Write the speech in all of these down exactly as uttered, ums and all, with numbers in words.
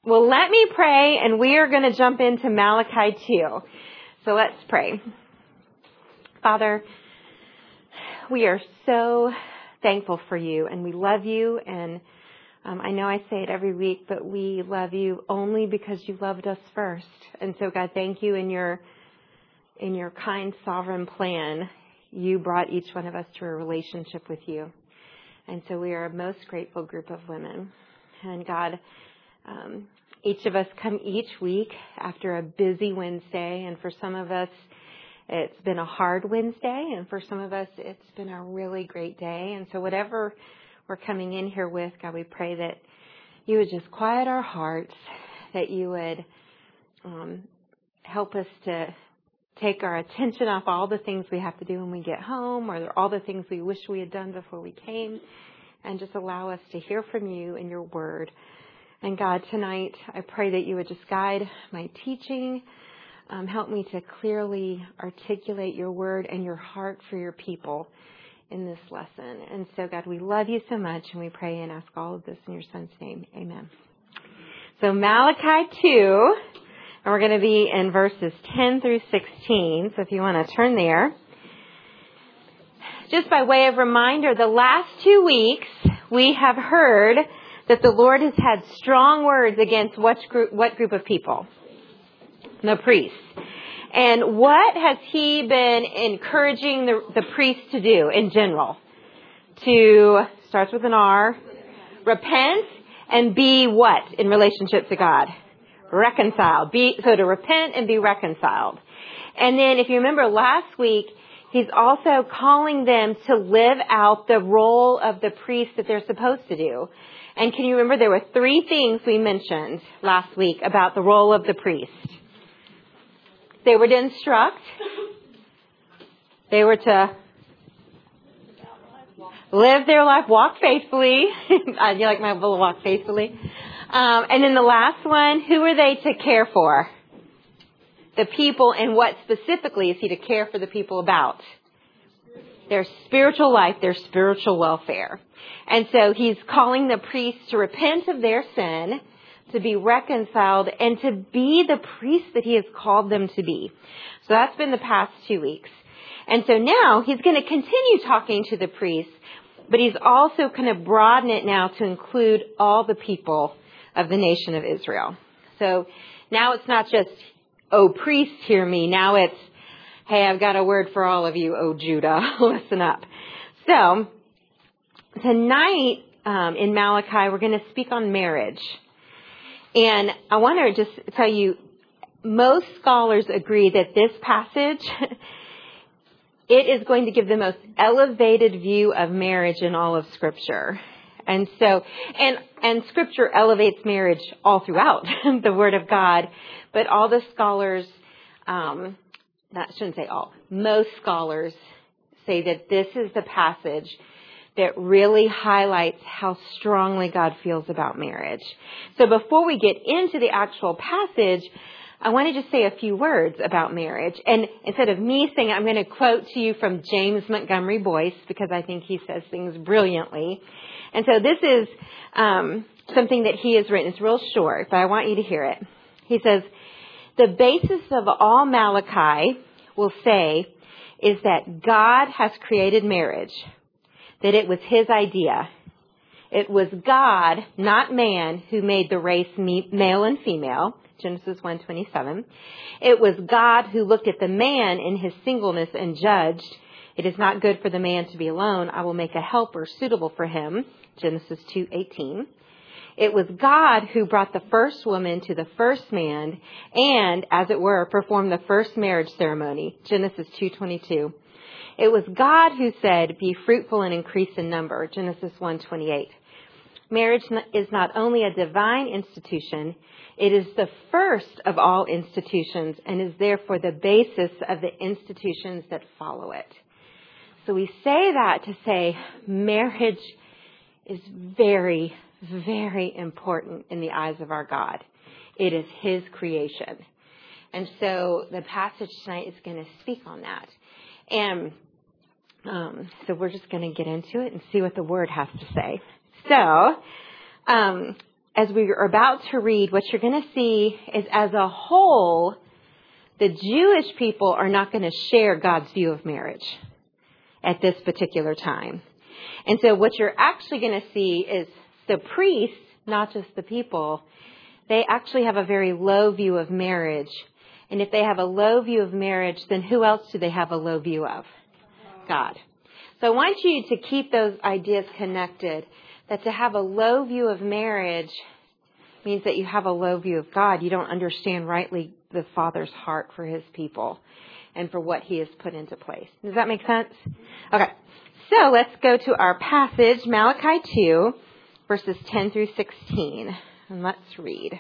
Well, let me pray, and we are going to jump into Malachi two. So let's pray. Father, we are so thankful for you, and we love you, and um, I know I say it every week, but we love you only because you loved us first. And so, God, thank you in your in your kind, sovereign plan. You brought each one of us to a relationship with you. And so we are a most grateful group of women. And God, um, each of us come each week after a busy Wednesday. And for some of us, it's been a hard Wednesday. And for some of us, it's been a really great day. And so whatever we're coming in here with, God, we pray that you would just quiet our hearts, that you would um, help us to take our attention off all the things we have to do when we get home, or all the things we wish we had done before we came, and just allow us to hear from you in your word. And God, tonight, I pray that you would just guide my teaching. Um, help me to clearly articulate your word and your heart for your people in this lesson. And so, God, we love you so much, and we pray and ask all of this in your son's name. Amen. So Malachi two, and we're going to be in verses ten through sixteen. So if you want to turn there. Just by way of reminder, the last two weeks we have heard that the Lord has had strong words against what group, what group of people? The priests. And what has he been encouraging the, the priests to do in general? To, starts with an R, repent and be what in relationship to God? Reconciled. Be, so to repent and be reconciled. And then if you remember last week, he's also calling them to live out the role of the priest that they're supposed to do. And can you remember there were three things we mentioned last week about the role of the priest? They were to instruct. They were to live their life, walk faithfully. You like my little walk faithfully? Um, and then the last one, who are they to care for? The people, and what specifically is he to care for the people about? Their spiritual life, their spiritual welfare. And so he's calling the priests to repent of their sin, to be reconciled, and to be the priests that he has called them to be. So that's been the past two weeks. And so now he's going to continue talking to the priests, but he's also going to broaden it now to include all the people of the nation of Israel. So now it's not just, oh, priests, hear me. Now it's, hey, I've got a word for all of you, oh, Judah, listen up. So tonight um, in Malachi, we're going to speak on marriage. And I want to just tell you, most scholars agree that this passage, it is going to give the most elevated view of marriage in all of Scripture. And so, and, and Scripture elevates marriage all throughout the Word of God, but all the scholars, um, not, I shouldn't say all, most scholars say that this is the passage that really highlights how strongly God feels about marriage. So before we get into the actual passage, I want to just say a few words about marriage. And instead of me saying, I'm going to quote to you from James Montgomery Boyce, because I think he says things brilliantly. And so this is um, something that he has written. It's real short, but I want you to hear it. He says, the basis of all Malachi will say is that God has created marriage, that it was his idea. It was God, not man, who made the race male and female, Genesis one twenty-seven. It was God who looked at the man in his singleness and judged, it is not good for the man to be alone. I will make a helper suitable for him, Genesis two eighteen. It was God who brought the first woman to the first man and, as it were, performed the first marriage ceremony, Genesis two twenty-two. It was God who said, be fruitful and increase in number, Genesis one twenty-eight. Marriage is not only a divine institution, it is the first of all institutions and is therefore the basis of the institutions that follow it. So we say that to say marriage is very, very important in the eyes of our God. It is his creation. And so the passage tonight is going to speak on that. And um, so we're just going to get into it and see what the word has to say. So um, as we are about to read, what you're going to see is as a whole, the Jewish people are not going to share God's view of marriage at this particular time. And so what you're actually going to see is the priests, not just the people, they actually have a very low view of marriage. And if they have a low view of marriage, then who else do they have a low view of? God. So I want you to keep those ideas connected, that to have a low view of marriage means that you have a low view of God. You don't understand rightly the Father's heart for his people and for what he has put into place. Does that make sense? Okay. So let's go to our passage, Malachi two, verses ten through sixteen. And let's read.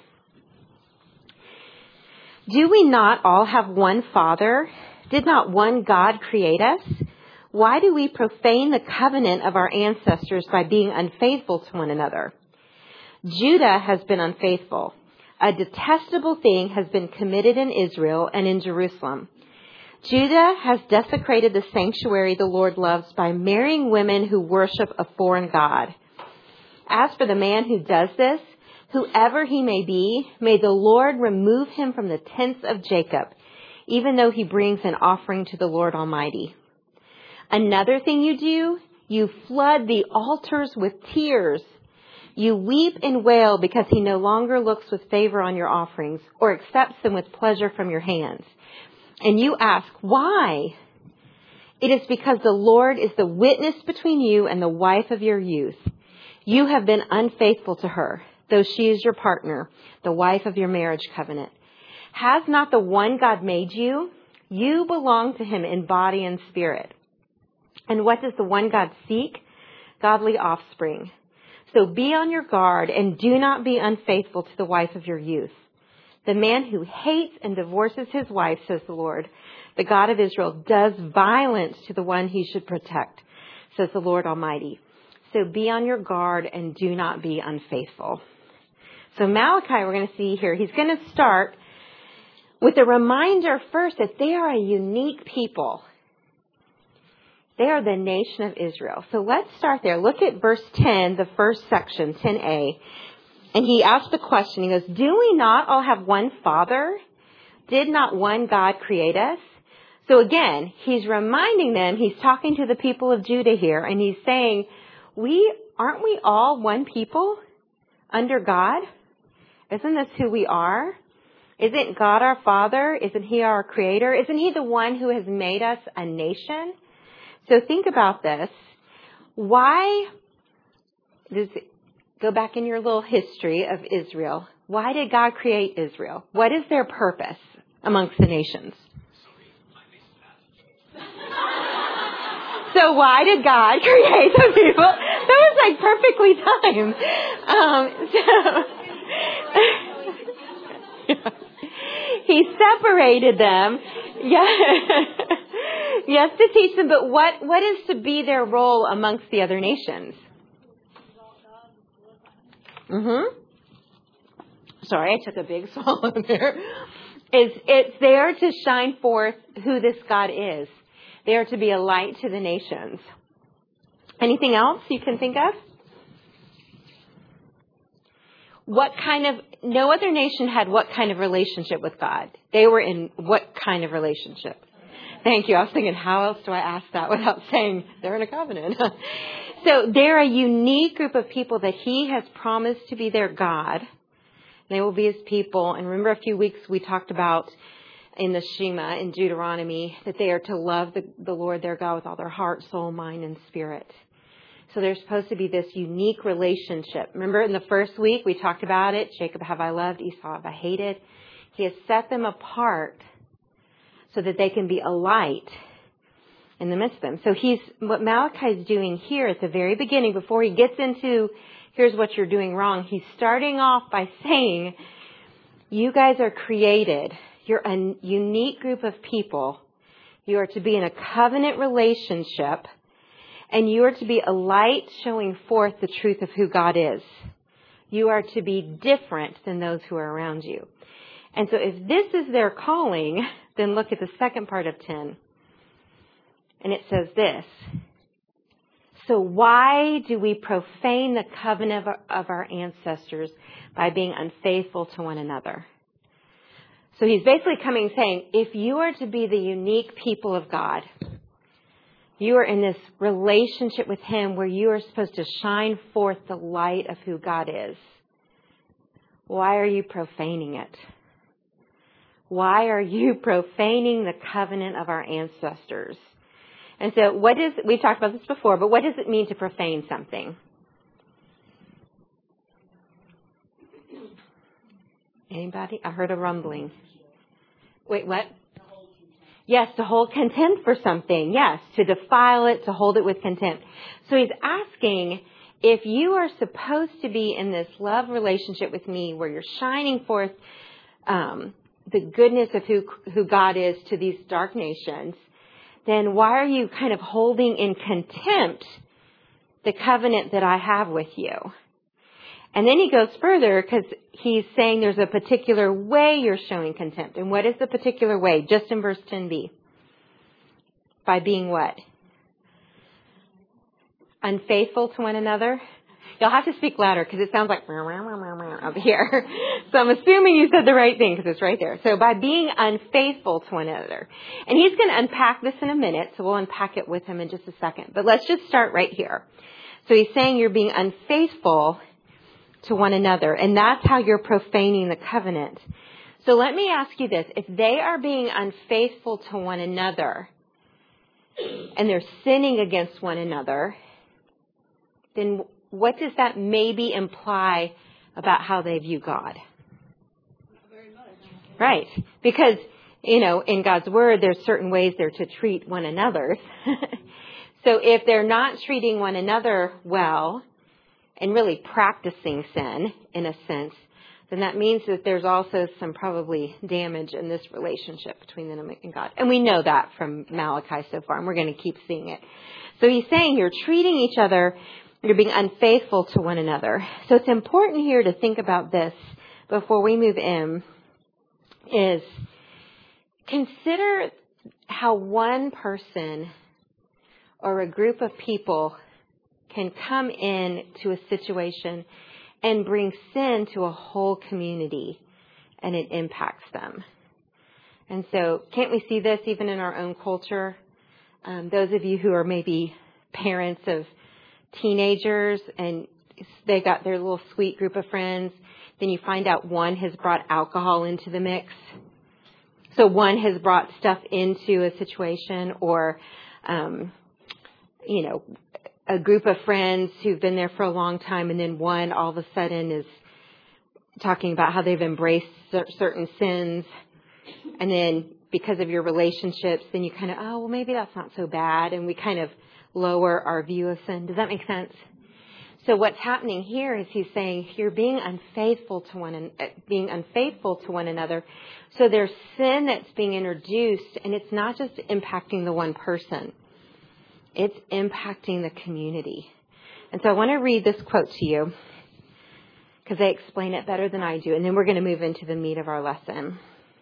Do we not all have one Father? Did not one God create us? Why do we profane the covenant of our ancestors by being unfaithful to one another? Judah has been unfaithful. A detestable thing has been committed in Israel and in Jerusalem. Judah has desecrated the sanctuary the Lord loves by marrying women who worship a foreign god. As for the man who does this, whoever he may be, may the Lord remove him from the tents of Jacob, even though he brings an offering to the Lord Almighty. Another thing you do, you flood the altars with tears. You weep and wail because he no longer looks with favor on your offerings or accepts them with pleasure from your hands. And you ask, why? It is because the Lord is the witness between you and the wife of your youth. You have been unfaithful to her, though she is your partner, the wife of your marriage covenant. Has not the one God made you? You belong to him in body and spirit. And what does the one God seek? Godly offspring. So be on your guard and do not be unfaithful to the wife of your youth. The man who hates and divorces his wife, says the Lord, the God of Israel, does violence to the one he should protect, says the Lord Almighty. So be on your guard and do not be unfaithful. So Malachi, we're going to see here, he's going to start with a reminder first that they are a unique people. They are the nation of Israel. So let's start there. Look at verse ten, the first section, ten a. And he asked the question, he goes, do we not all have one Father? Did not one God create us? So again, he's reminding them, he's talking to the people of Judah here, and he's saying, we aren't we all one people under God? Isn't this who we are? Isn't God our Father? Isn't he our Creator? Isn't he the one who has made us a nation? So think about this. Why does go back in your little history of Israel. Why did God create Israel? What is their purpose amongst the nations? So why did God create the people? That was like perfectly timed. Um, so he separated them. Yeah. Yes, to teach them, but what, what is to be their role amongst the other nations? Mm-hmm. Sorry, I took a big swallow there. It's, it's there to shine forth who this God is. They are to be a light to the nations. Anything else you can think of? What kind of, no other nation had what kind of relationship with God? They were in what kind of relationship? Thank you. I was thinking, how else do I ask that without saying they're in a covenant? So they're a unique group of people that he has promised to be their God. They will be his people. And remember a few weeks we talked about in the Shema in Deuteronomy that they are to love the, the Lord their God with all their heart, soul, mind, and spirit. So there's supposed to be this unique relationship. Remember in the first week we talked about it. Jacob have I loved, Esau have I hated. He has set them apart so that they can be a light in the midst of them. So he's, what Malachi is doing here at the very beginning, before he gets into, here's what you're doing wrong, he's starting off by saying, you guys are created. You're a unique group of people. You are to be in a covenant relationship, and you are to be a light showing forth the truth of who God is. You are to be different than those who are around you. And so if this is their calling, then look at the second part of ten. And it says this. So why do we profane the covenant of our, of our ancestors by being unfaithful to one another? So he's basically coming saying, if you are to be the unique people of God, you are in this relationship with him where you are supposed to shine forth the light of who God is. Why are you profaning it? Why are you profaning the covenant of our ancestors? And so what is, we've talked about this before, but what does it mean to profane something? Anybody? I heard a rumbling. Wait, what? Yes, to hold contempt for something. Yes, to defile it, to hold it with contempt. So he's asking, if you are supposed to be in this love relationship with me where you're shining forth um, the goodness of who, who God is to these dark nations, then why are you kind of holding in contempt the covenant that I have with you? And then he goes further because he's saying there's a particular way you're showing contempt. And what is the particular way? Just in verse ten b. By being what? Unfaithful to one another. You'll have to speak louder because it sounds like up here. So I'm assuming you said the right thing because it's right there. So by being unfaithful to one another. And he's going to unpack this in a minute, so we'll unpack it with him in just a second. But let's just start right here. So he's saying you're being unfaithful to one another, and that's how you're profaning the covenant. So let me ask you this. If they are being unfaithful to one another and they're sinning against one another, then what does that maybe imply about how they view God? Right. Because, you know, in God's word, there's certain ways they're to treat one another. So if they're not treating one another well and really practicing sin, in a sense, then that means that there's also some probably damage in this relationship between them and God. And we know that from Malachi so far, and we're going to keep seeing it. So he's saying you're treating each other, you're being unfaithful to one another. So it's important here to think about this before we move in, is consider how one person or a group of people can come in to a situation and bring sin to a whole community, and it impacts them. And so can't we see this even in our own culture? Um, those of you who are maybe parents of teenagers and they got their little sweet group of friends, then you find out one has brought alcohol into the mix. So one has brought stuff into a situation, or, um, you know, a group of friends who've been there for a long time, and then one all of a sudden is talking about how they've embraced certain sins. And then because of your relationships, then you kind of, oh, well, maybe that's not so bad. And we kind of lower our view of sin. Does that make sense? So what's happening here is he's saying you're being unfaithful to one, being unfaithful to one another. So there's sin that's being introduced, and it's not just impacting the one person. It's impacting the community. And so I want to read this quote to you because they explain it better than I do. And then we're going to move into the meat of our lesson.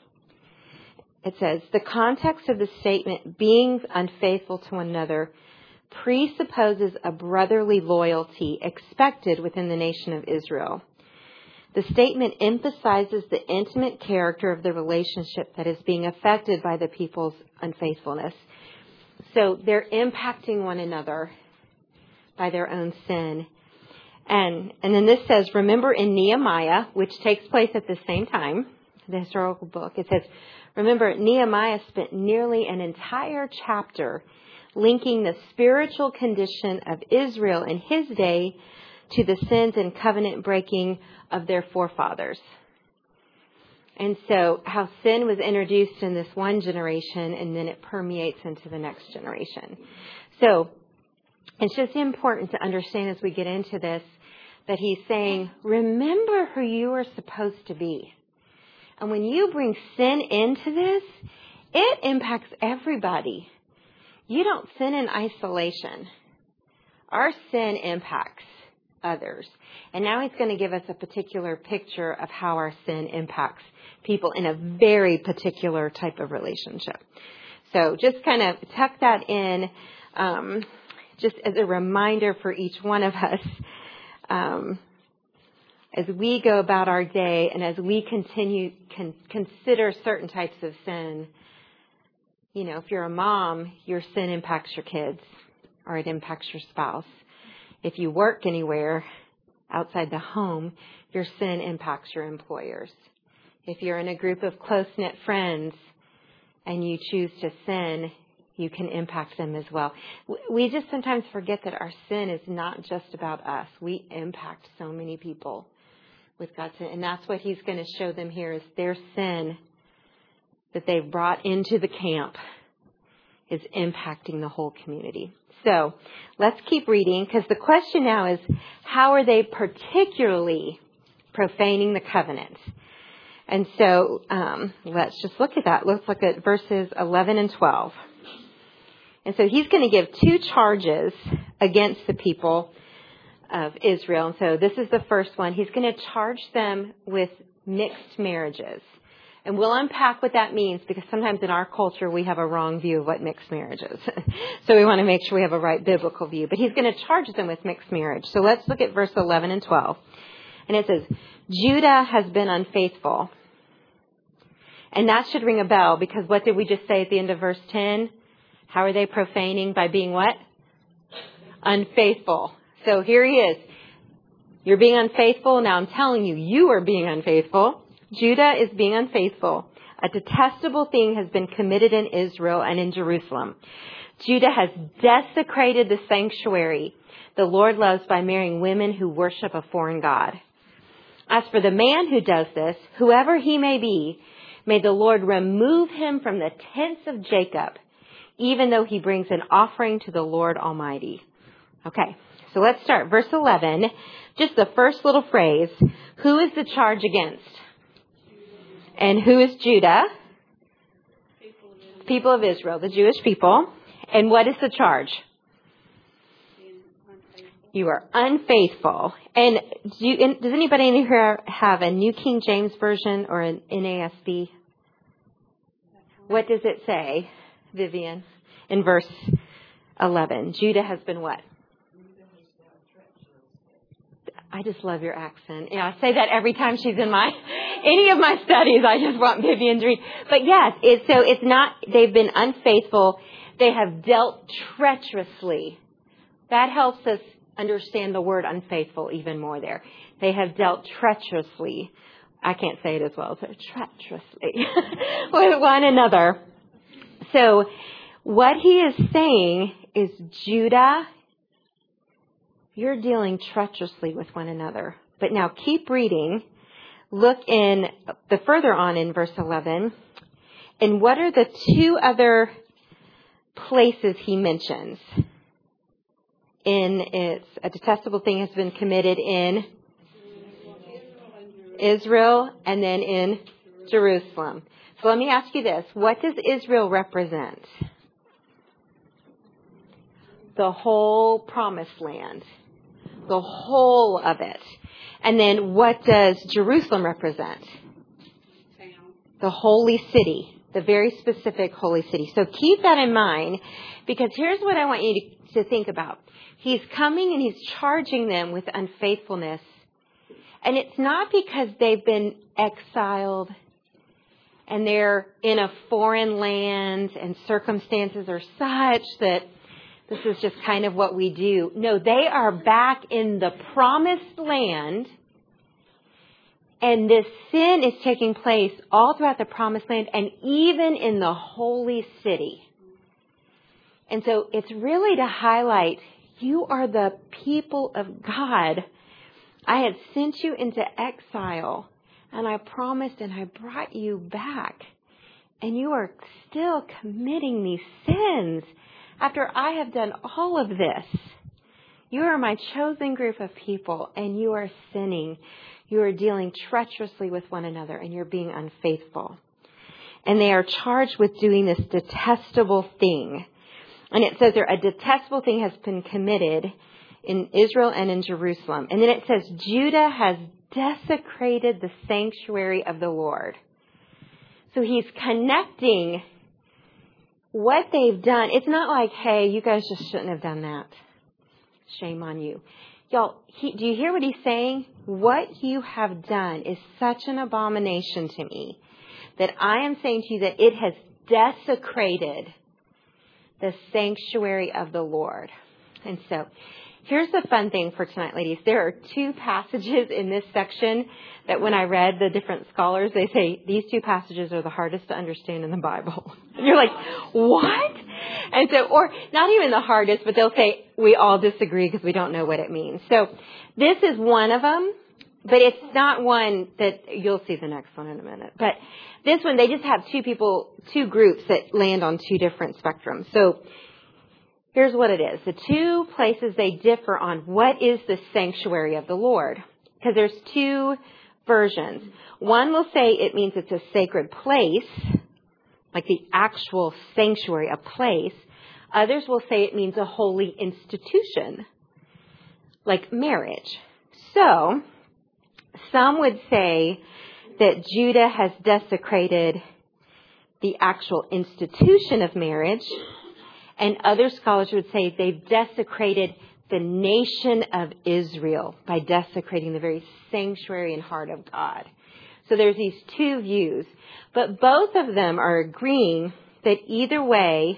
It says, the context of the statement, being unfaithful to one another, presupposes a brotherly loyalty expected within the nation of Israel. The statement emphasizes the intimate character of the relationship that is being affected by the people's unfaithfulness. So they're impacting one another by their own sin. And and then this says, remember in Nehemiah, which takes place at the same time, the historical book, it says, remember Nehemiah spent nearly an entire chapter linking the spiritual condition of Israel in his day to the sins and covenant breaking of their forefathers. And so how sin was introduced in this one generation, and then it permeates into the next generation. So it's just important to understand as we get into this that he's saying, remember who you are supposed to be. And when you bring sin into this, it impacts everybody. You don't sin in isolation. Our sin impacts others. And now he's going to give us a particular picture of how our sin impacts people in a very particular type of relationship. So just kind of tuck that in. Um, just as a reminder for each one of us, um, as we go about our day and as we continue con- consider certain types of sin. You know, if you're a mom, your sin impacts your kids or it impacts your spouse. If you work anywhere outside the home, your sin impacts your employers. If you're in a group of close-knit friends and you choose to sin, you can impact them as well. We just sometimes forget that our sin is not just about us. We impact so many people with God's sin. And that's what he's going to show them here is their sin that they've brought into the camp is impacting the whole community. So let's keep reading, because the question now is, how are they particularly profaning the covenant? And so um, let's just look at that. Let's look at verses eleven and twelve. And so he's going to give two charges against the people of Israel. And so this is the first one. He's going to charge them with mixed marriages. And we'll unpack what that means, because sometimes in our culture we have a wrong view of what mixed marriage is. So we want to make sure we have a right biblical view. But he's going to charge them with mixed marriage. So let's look at verse eleven and twelve. And it says, Judah has been unfaithful. And that should ring a bell, because what did we just say at the end of verse ten? How are they profaning? By being what? Unfaithful. So here he is. You're being unfaithful. Now I'm telling you, you are being unfaithful. Judah is being unfaithful. A detestable thing has been committed in Israel and in Jerusalem. Judah has desecrated the sanctuary the Lord loves by marrying women who worship a foreign god. As for the man who does this, whoever he may be, may the Lord remove him from the tents of Jacob, even though he brings an offering to the Lord Almighty. Okay, so let's start. Verse eleven, just the first little phrase. Who is the charge against? And who is Judah? People of Israel, people of Israel, the Jewish people. And what is the charge? You are unfaithful. And do you, does anybody in here have a New King James Version or an N A S B? What does it say, Vivian, in verse eleven? Judah has been what? I just love your accent. Yeah, I say that every time she's in my, any of my studies. I just want Vivian to read. But yes, it's, so it's not, they've been unfaithful. They have dealt treacherously. That helps us understand the word unfaithful even more there. They have dealt treacherously. I can't say it as well. So treacherously with one another. So what he is saying is, Judah, you're dealing treacherously with one another. But now keep reading. Look in the further on in verse eleven. And what are the two other places he mentions? In it's a detestable thing has been committed in Israel and then in Jerusalem. So let me ask you this. What does Israel represent? The whole promised land. The whole of it. And then what does Jerusalem represent? The holy city. The very specific holy city. So keep that in mind, because here's what I want you to, to think about. He's coming and he's charging them with unfaithfulness. And it's not because they've been exiled and they're in a foreign land and circumstances are such that this is just kind of what we do. No, they are back in the promised land, and this sin is taking place all throughout the promised land and even in the holy city. And so it's really to highlight, you are the people of God. I had sent you into exile, and I promised and I brought you back. And you are still committing these sins after I have done all of this. You are my chosen group of people, and you are sinning. You are dealing treacherously with one another, and you're being unfaithful. And they are charged with doing this detestable thing. And it says there, a detestable thing has been committed in Israel and in Jerusalem. And then it says, Judah has desecrated the sanctuary of the Lord. So he's connecting what they've done. It's not like, hey, you guys just shouldn't have done that. shame on you. Y'all, he, do you hear what he's saying? What you have done is such an abomination to me that I am saying to you that it has desecrated the sanctuary of the Lord. And so here's the fun thing for tonight, ladies. There are two passages in this section that when I read the different scholars, they say these two passages are the hardest to understand in the Bible. And you're like, what? And so, or not even the hardest, but they'll say we all disagree because we don't know what it means. So this is one of them, but it's not one that you'll see the next one in a minute. But this one, they just have two people, two groups that land on two different spectrums. So here's what it is. The two places they differ on what is the sanctuary of the Lord. Because there's two versions. One will say it means it's a sacred place, like the actual sanctuary, a place. Others will say it means a holy institution, like marriage. So some would say that Judah has desecrated the actual institution of marriage, and other scholars would say they've desecrated the nation of Israel by desecrating the very sanctuary and heart of God. So there's these two views, but both of them are agreeing that either way,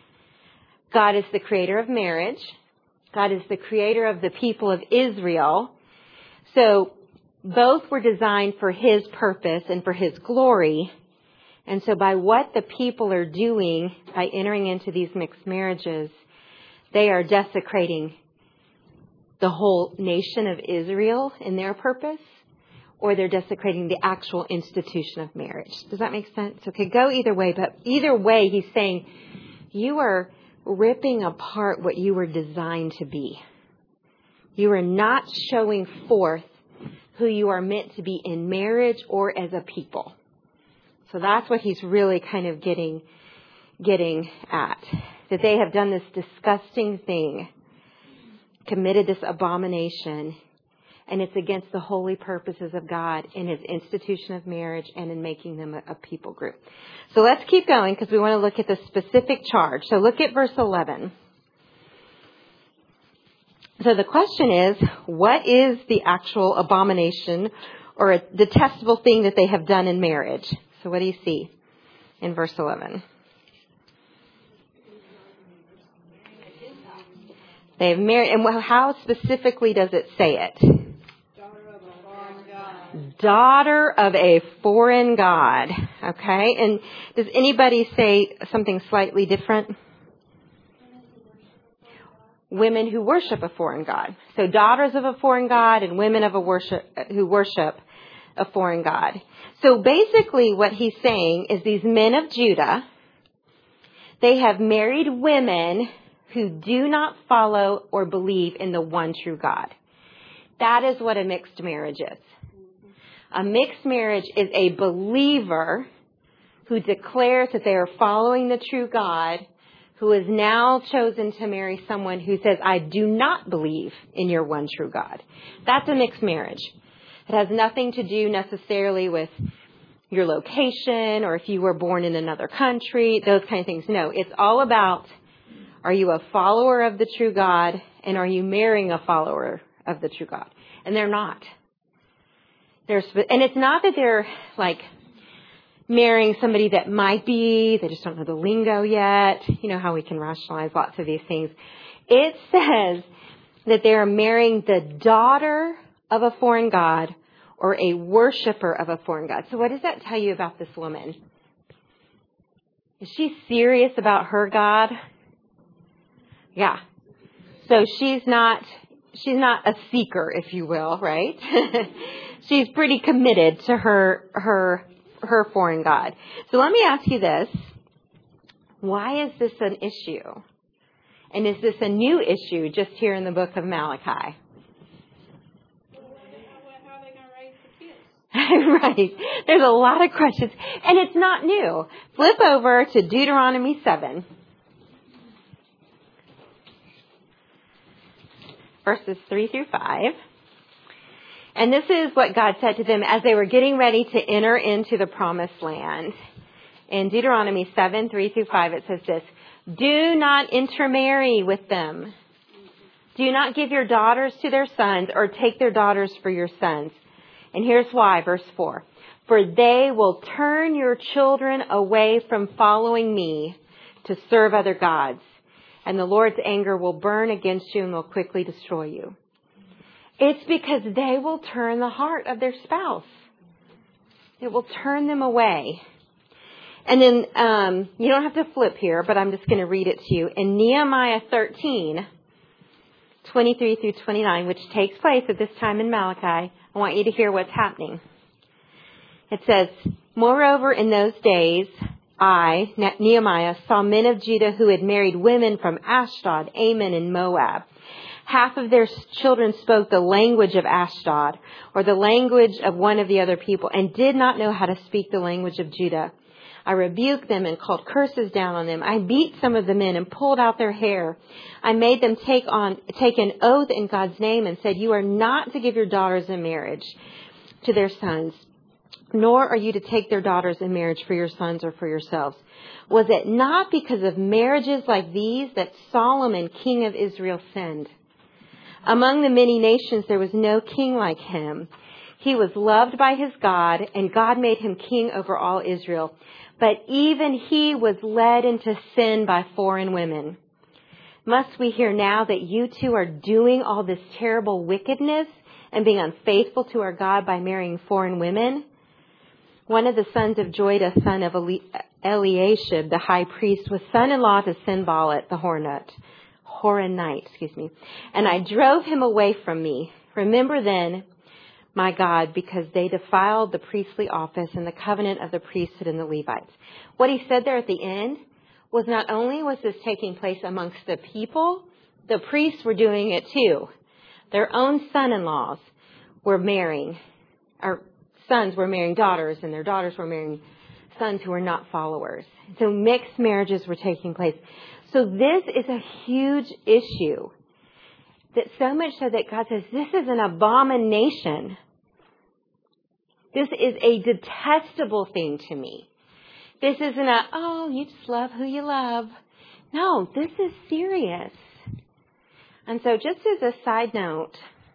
God is the creator of marriage. God is the creator of the people of Israel. So both were designed for his purpose and for his glory. And so by what the people are doing, by entering into these mixed marriages, they are desecrating the whole nation of Israel in their purpose, or they're desecrating the actual institution of marriage. Does that make sense? Okay, go either way, but either way, he's saying you are ripping apart what you were designed to be. You are not showing forth who you are meant to be in marriage or as a people. So that's what he's really kind of getting, getting at. That they have done this disgusting thing, committed this abomination, and it's against the holy purposes of God in his institution of marriage and in making them a, a people group. So let's keep going because we want to look at the specific charge. So look at verse eleven. So the question is, what is the actual abomination or a detestable thing that they have done in marriage? So what do you see in verse eleven? They have married, and how specifically does it say it? Daughter of a foreign god. Okay, and does anybody say something slightly different? Women who worship a foreign god. So daughters of a foreign god and women of a worship who worship a foreign god. So basically what he's saying is these men of Judah, they have married women who do not follow or believe in the one true God. That is what a mixed marriage is. A mixed marriage is a believer who declares that they are following the true God, who has now chosen to marry someone who says, I do not believe in your one true God. That's a mixed marriage. It has nothing to do necessarily with your location or if you were born in another country, those kind of things. No, it's all about, are you a follower of the true God and are you marrying a follower of the true God? And they're not. They're, and it's not that they're like marrying somebody that might be, they just don't know the lingo yet. You know how we can rationalize lots of these things. It says that they are marrying the daughter of a foreign god or a worshiper of a foreign god. So what does that tell you about this woman? Is she serious about her God? Yeah. So she's not, she's not a seeker, if you will, right? She's pretty committed to her, her, her foreign god. So let me ask you this. Why is this an issue? And is this a new issue just here in the book of Malachi? Right. There's a lot of questions. And it's not new. Flip over to Deuteronomy seven. Verses three through five. And this is what God said to them as they were getting ready to enter into the promised land. In Deuteronomy seven, three through five, it says this. Do not intermarry with them Do not give your daughters to their sons or take their daughters for your sons. And here's why, verse four. For they will turn your children away from following me to serve other gods. And the Lord's anger will burn against you and will quickly destroy you. It's because they will turn the heart of their spouse. It will turn them away. And then um, you don't have to flip here, but I'm just going to read it to you. In Nehemiah thirteen, twenty-three through twenty-nine, which takes place at this time in Malachi, I want you to hear what's happening. It says, moreover, in those days, I, Nehemiah, saw men of Judah who had married women from Ashdod, Ammon, and Moab. Half of their children spoke the language of Ashdod, or the language of one of the other people, and did not know how to speak the language of Judah. I rebuked them and called curses down on them. I beat some of the men and pulled out their hair. I made them take on take an oath in God's name and said, you are not to give your daughters in marriage to their sons, nor are you to take their daughters in marriage for your sons or for yourselves. Was it not because of marriages like these that Solomon, king of Israel, sinned? Among the many nations, there was no king like him. He was loved by his God, and God made him king over all Israel. But even he was led into sin by foreign women. Must we hear now that you two are doing all this terrible wickedness and being unfaithful to our God by marrying foreign women? One of the sons of Joiada, son of Eliashib, the high priest, was son-in-law to Sanballat, the Horonite. Horonite, excuse me. And I drove him away from me. Remember then, my God, because they defiled the priestly office and the covenant of the priesthood and the Levites. What he said there at the end was not only was this taking place amongst the people, the priests were doing it too. Their own son-in-laws were marrying, or sons were marrying daughters, and their daughters were marrying sons who were not followers. So mixed marriages were taking place. So this is a huge issue. That so much so that God says, this is an abomination. This is a detestable thing to me. This isn't a, oh, you just love who you love. No, this is serious. And so just as a side note,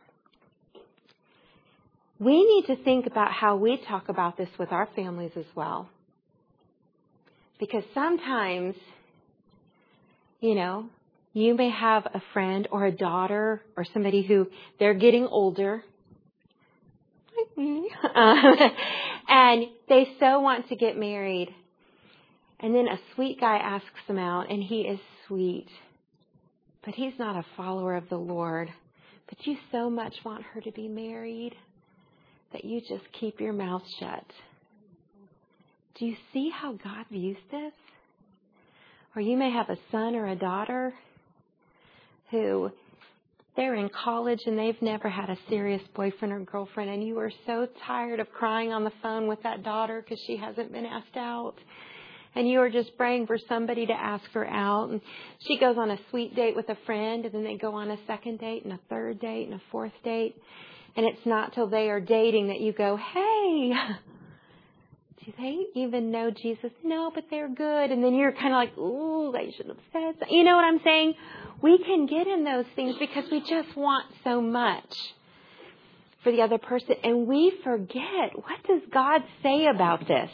we need to think about how we talk about this with our families as well. Because sometimes, you know, you may have a friend or a daughter or somebody who they're getting older. Like me. Um, and they so want to get married. And then a sweet guy asks them out, and he is sweet. But he's not a follower of the Lord. But you so much want her to be married that you just keep your mouth shut. Do you see how God views this? Or you may have a son or a daughter who they're in college and they've never had a serious boyfriend or girlfriend, and you are so tired of crying on the phone with that daughter because she hasn't been asked out. And you are just praying for somebody to ask her out. And she goes on a sweet date with a friend, and then they go on a second date and a third date and a fourth date. And it's not till they are dating that you go, hey, do they even know Jesus? No, but they're good. And then you're kind of like, ooh, they should have said that. You know what I'm saying? We can get in those things because we just want so much for the other person. And we forget, what does God say about this?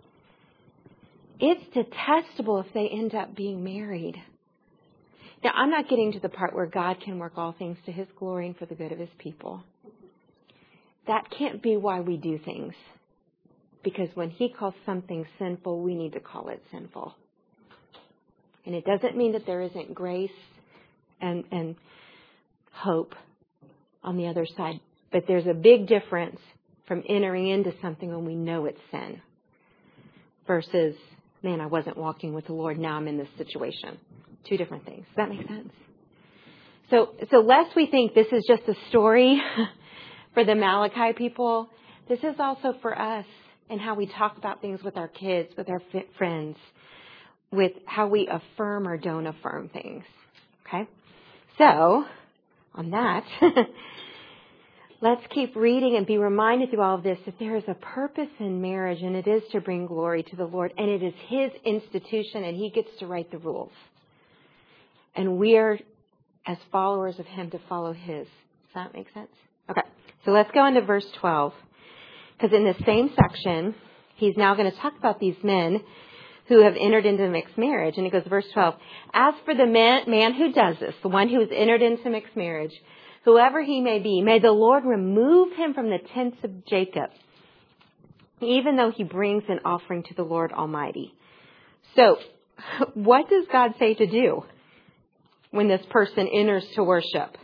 It's detestable if they end up being married. Now, I'm not getting to the part where God can work all things to his glory and for the good of his people. That can't be why we do things. Because when he calls something sinful, we need to call it sinful. And it doesn't mean that there isn't grace and, and hope on the other side. But there's a big difference from entering into something when we know it's sin versus, man, I wasn't walking with the Lord. Now I'm in this situation. Two different things. Does that make sense? So, so lest we think this is just a story for the Malachi people, this is also for us and how we talk about things with our kids, with our friends, with how we affirm or don't affirm things. Okay? So, on that, let's keep reading and be reminded through all of this that there is a purpose in marriage, and it is to bring glory to the Lord, and it is his institution, and he gets to write the rules. And we are as followers of him to follow his. Does that make sense? Okay. So let's go into verse twelve. Because in the same section, he's now going to talk about these men who have entered into mixed marriage. And he goes, verse twelve, as for the man, man who does this, the one who has entered into mixed marriage, whoever he may be, may the Lord remove him from the tents of Jacob, even though he brings an offering to the Lord Almighty. So, what does God say to do when this person enters to worship?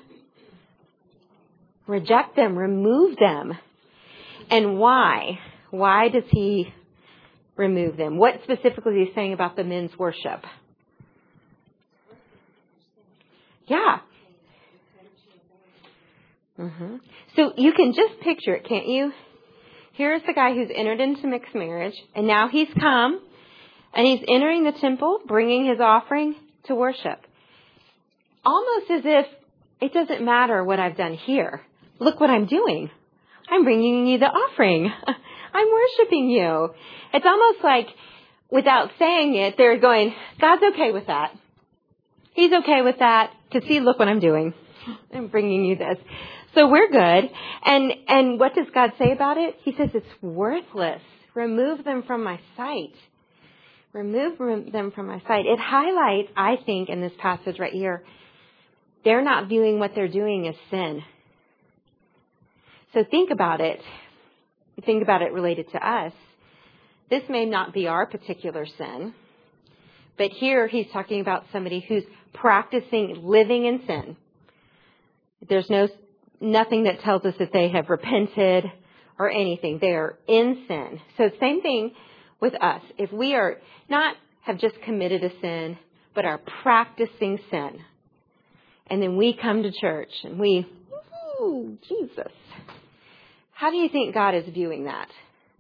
Reject them, remove them. And why? Why does he remove them? What specifically is he saying about the men's worship? Yeah. Mm-hmm. So you can just picture it, can't you? Here's the guy who's entered into mixed marriage, and now he's come, and he's entering the temple, bringing his offering to worship. Almost as if it doesn't matter what I've done here. Look what I'm doing. I'm bringing you the offering. I'm worshiping you. It's almost like, without saying it, they're going, God's okay with that. He's okay with that. To see, look what I'm doing. I'm bringing you this. So we're good. And and what does God say about it? He says it's worthless. Remove them from my sight. Remove them from my sight. It highlights, I think, in this passage right here, they're not viewing what they're doing as sin. So think about it. Think about it related to us. This may not be our particular sin, but here he's talking about somebody who's practicing living in sin. There's no nothing that tells us that they have repented or anything. They are in sin. So same thing with us. If we are not have just committed a sin, but are practicing sin, and then we come to church and we, ooh, Jesus. How do you think God is viewing that?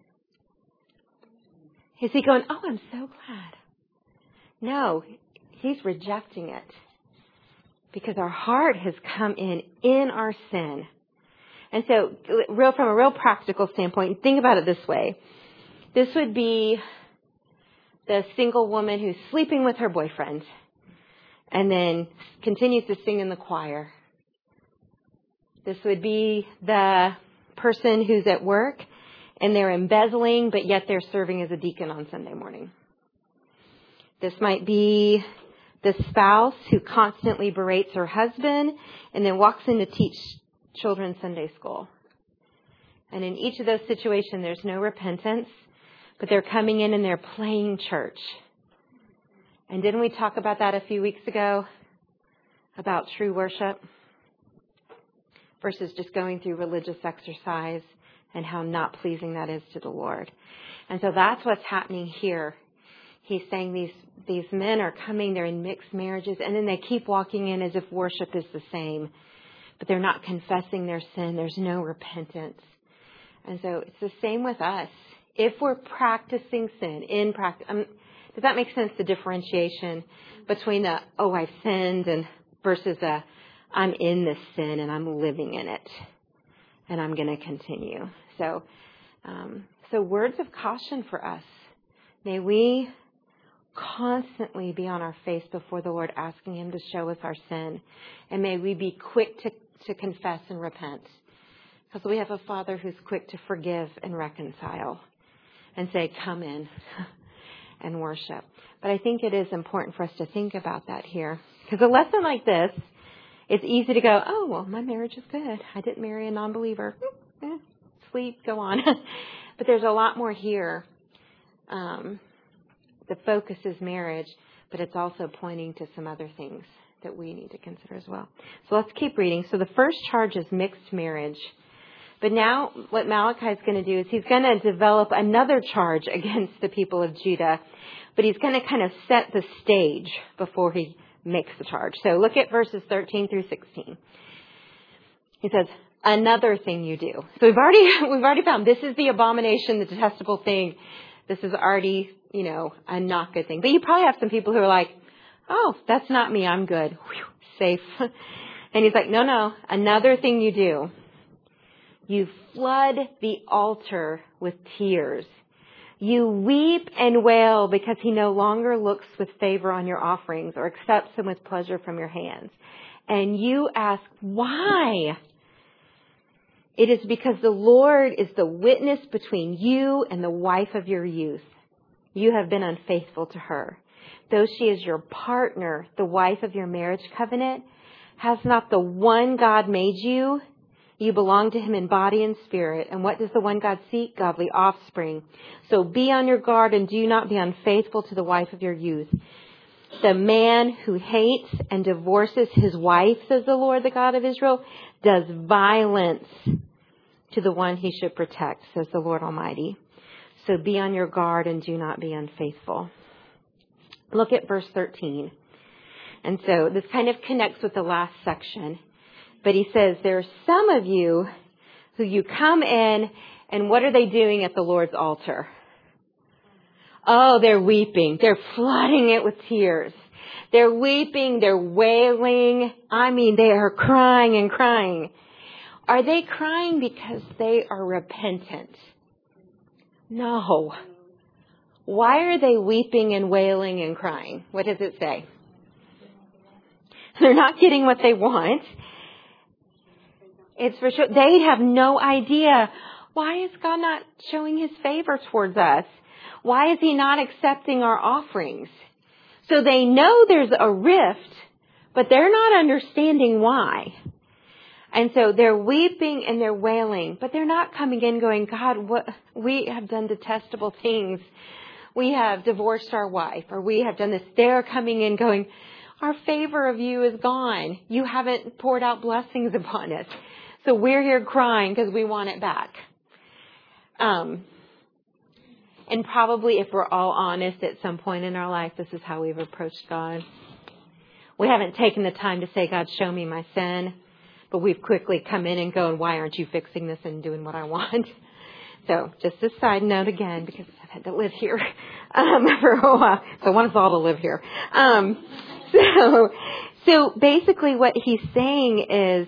Is he going, oh, I'm so glad? No, he's rejecting it. Because our heart has come in, in our sin. And so, real from a real practical standpoint, think about it this way. This would be the single woman who's sleeping with her boyfriend and then continues to sing in the choir. This would be the person who's at work and they're embezzling, but yet they're serving as a deacon on Sunday morning. This might be the spouse who constantly berates her husband and then walks in to teach children Sunday school. And in each of those situations, there's no repentance, but they're coming in and they're playing church. And didn't we talk about that a few weeks ago? About true worship versus just going through religious exercise and how not pleasing that is to the Lord. And so that's what's happening here. He's saying these these men are coming, they're in mixed marriages, and then they keep walking in as if worship is the same. But they're not confessing their sin. There's no repentance. And so it's the same with us. If we're practicing sin, in practice, um, does that make sense, the differentiation between the, oh, I've sinned, and versus the, I'm in this sin and I'm living in it. And I'm going to continue. So, um, so words of caution for us. May we constantly be on our face before the Lord, asking him to show us our sin. And may we be quick to, to confess and repent. Because we have a Father who's quick to forgive and reconcile and say, come in and worship. But I think it is important for us to think about that here. Because a lesson like this, it's easy to go, oh, well, my marriage is good. I didn't marry a non-believer. Eh, sleep, go on. But there's a lot more here. Um, the focus is marriage, but it's also pointing to some other things that we need to consider as well. So let's keep reading. So the first charge is mixed marriage. But now what Malachi is going to do is he's going to develop another charge against the people of Judah. But he's going to kind of set the stage before he makes the charge. So look at verses thirteen through sixteen. He says, another thing you do. So we've already, we've already found this is the abomination, the detestable thing. This is already, you know, a not good thing. But you probably have some people who are like, oh, that's not me. I'm good. Whew, safe. And he's like, no, no. Another thing you do. You flood the altar with tears. You weep and wail because he no longer looks with favor on your offerings or accepts them with pleasure from your hands. and you ask, why? It is because the Lord is the witness between you and the wife of your youth. You have been unfaithful to her. Though she is your partner, the wife of your marriage covenant, has not the one God made you? You belong to him in body and spirit. And what does the one God seek? Godly offspring. So be on your guard and do not be unfaithful to the wife of your youth. The man who hates and divorces his wife, says the Lord, the God of Israel, does violence to the one he should protect, says the Lord Almighty. So be on your guard and do not be unfaithful. Look at verse thirteen. And so this kind of connects with the last section. But he says, there are some of you who you come in, and what are they doing at the Lord's altar? Oh, they're weeping. They're flooding it with tears. They're weeping. They're wailing. I mean, they are crying and crying. Are they crying because they are repentant? No. Why are they weeping and wailing and crying? What does it say? They're not getting what they want. It's for sure. They have no idea. Why is God not showing his favor towards us? Why is he not accepting our offerings? So they know there's a rift, but they're not understanding why. And so they're weeping and they're wailing, but they're not coming in going, God, what, we have done detestable things. We have divorced our wife, or we have done this. They're coming in going, our favor of you is gone. You haven't poured out blessings upon us. So we're here crying because we want it back. Um, and probably if we're all honest at some point in our life, this is how we've approached God. We haven't taken the time to say, God, show me my sin. But we've quickly come in and gone, why aren't you fixing this and doing what I want? So just a side note again, because I've had to live here um, for a while. So I want us all to live here. Um, so, so basically what he's saying is,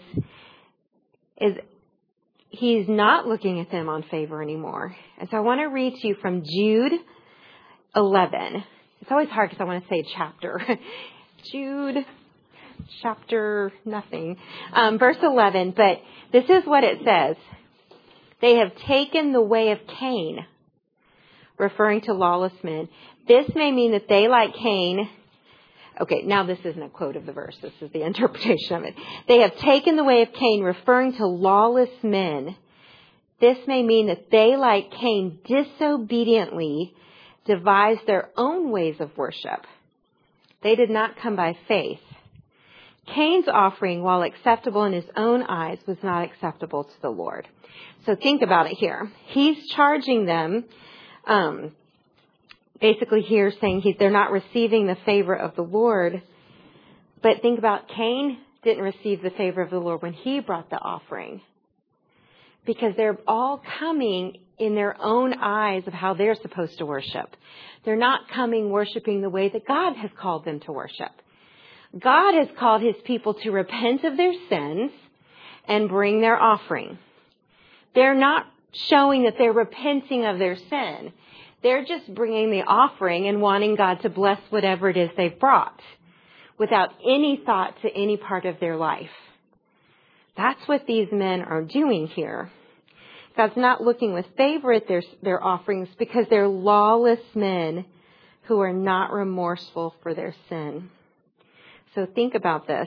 is he's not looking at them on favor anymore. And so I want to read to you from Jude eleven. It's always hard because I want to say chapter. Jude chapter nothing. Um, verse eleven. But this is what it says. They have taken the way of Cain, referring to lawless men. This may mean that they, like Cain, okay, now this isn't a quote of the verse. This is the interpretation of it. They have taken the way of Cain, referring to lawless men. This may mean that they, like Cain, disobediently devised their own ways of worship. They did not come by faith. Cain's offering, while acceptable in his own eyes, was not acceptable to the Lord. So think about it here. He's charging them, um, basically here saying he, they're not receiving the favor of the Lord. But think about Cain didn't receive the favor of the Lord when he brought the offering. Because they're all coming in their own eyes of how they're supposed to worship. They're not coming worshiping the way that God has called them to worship. God has called his people to repent of their sins and bring their offering. They're not showing that they're repenting of their sin. They're just bringing the offering and wanting God to bless whatever it is they've brought without any thought to any part of their life. That's what these men are doing here. God's not looking with favor at their, their offerings because they're lawless men who are not remorseful for their sin. So think about this.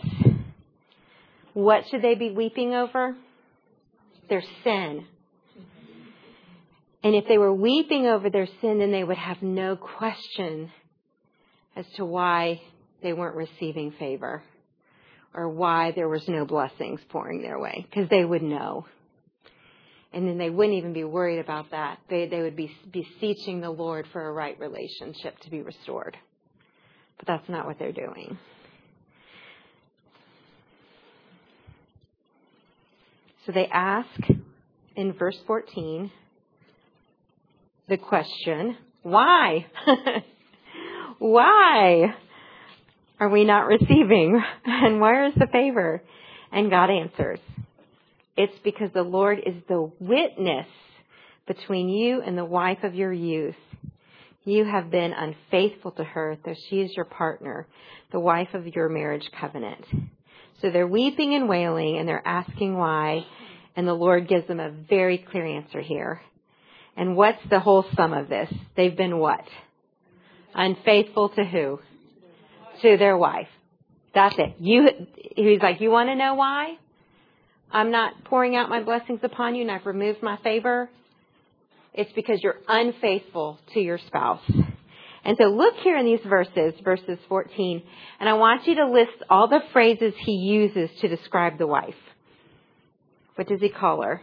What should they be weeping over? Their sin. And if they were weeping over their sin, then they would have no question as to why they weren't receiving favor or why there was no blessings pouring their way, because they would know. And then they wouldn't even be worried about that. They, they would be beseeching the Lord for a right relationship to be restored. But that's not what they're doing. So they ask in verse fourteen the question, why? Why are we not receiving? And where is the favor? And God answers, it's because the Lord is the witness between you and the wife of your youth. You have been unfaithful to her, though she is your partner, the wife of your marriage covenant. So they're weeping and wailing, and they're asking why. And the Lord gives them a very clear answer here. And what's the whole sum of this? They've been what? Unfaithful to who? To their wife. That's it. You, he's like, you want to know why? I'm not pouring out my blessings upon you and I've removed my favor. It's because you're unfaithful to your spouse. And so look here in these verses, verses fourteen, and I want you to list all the phrases he uses to describe the wife. What does he call her?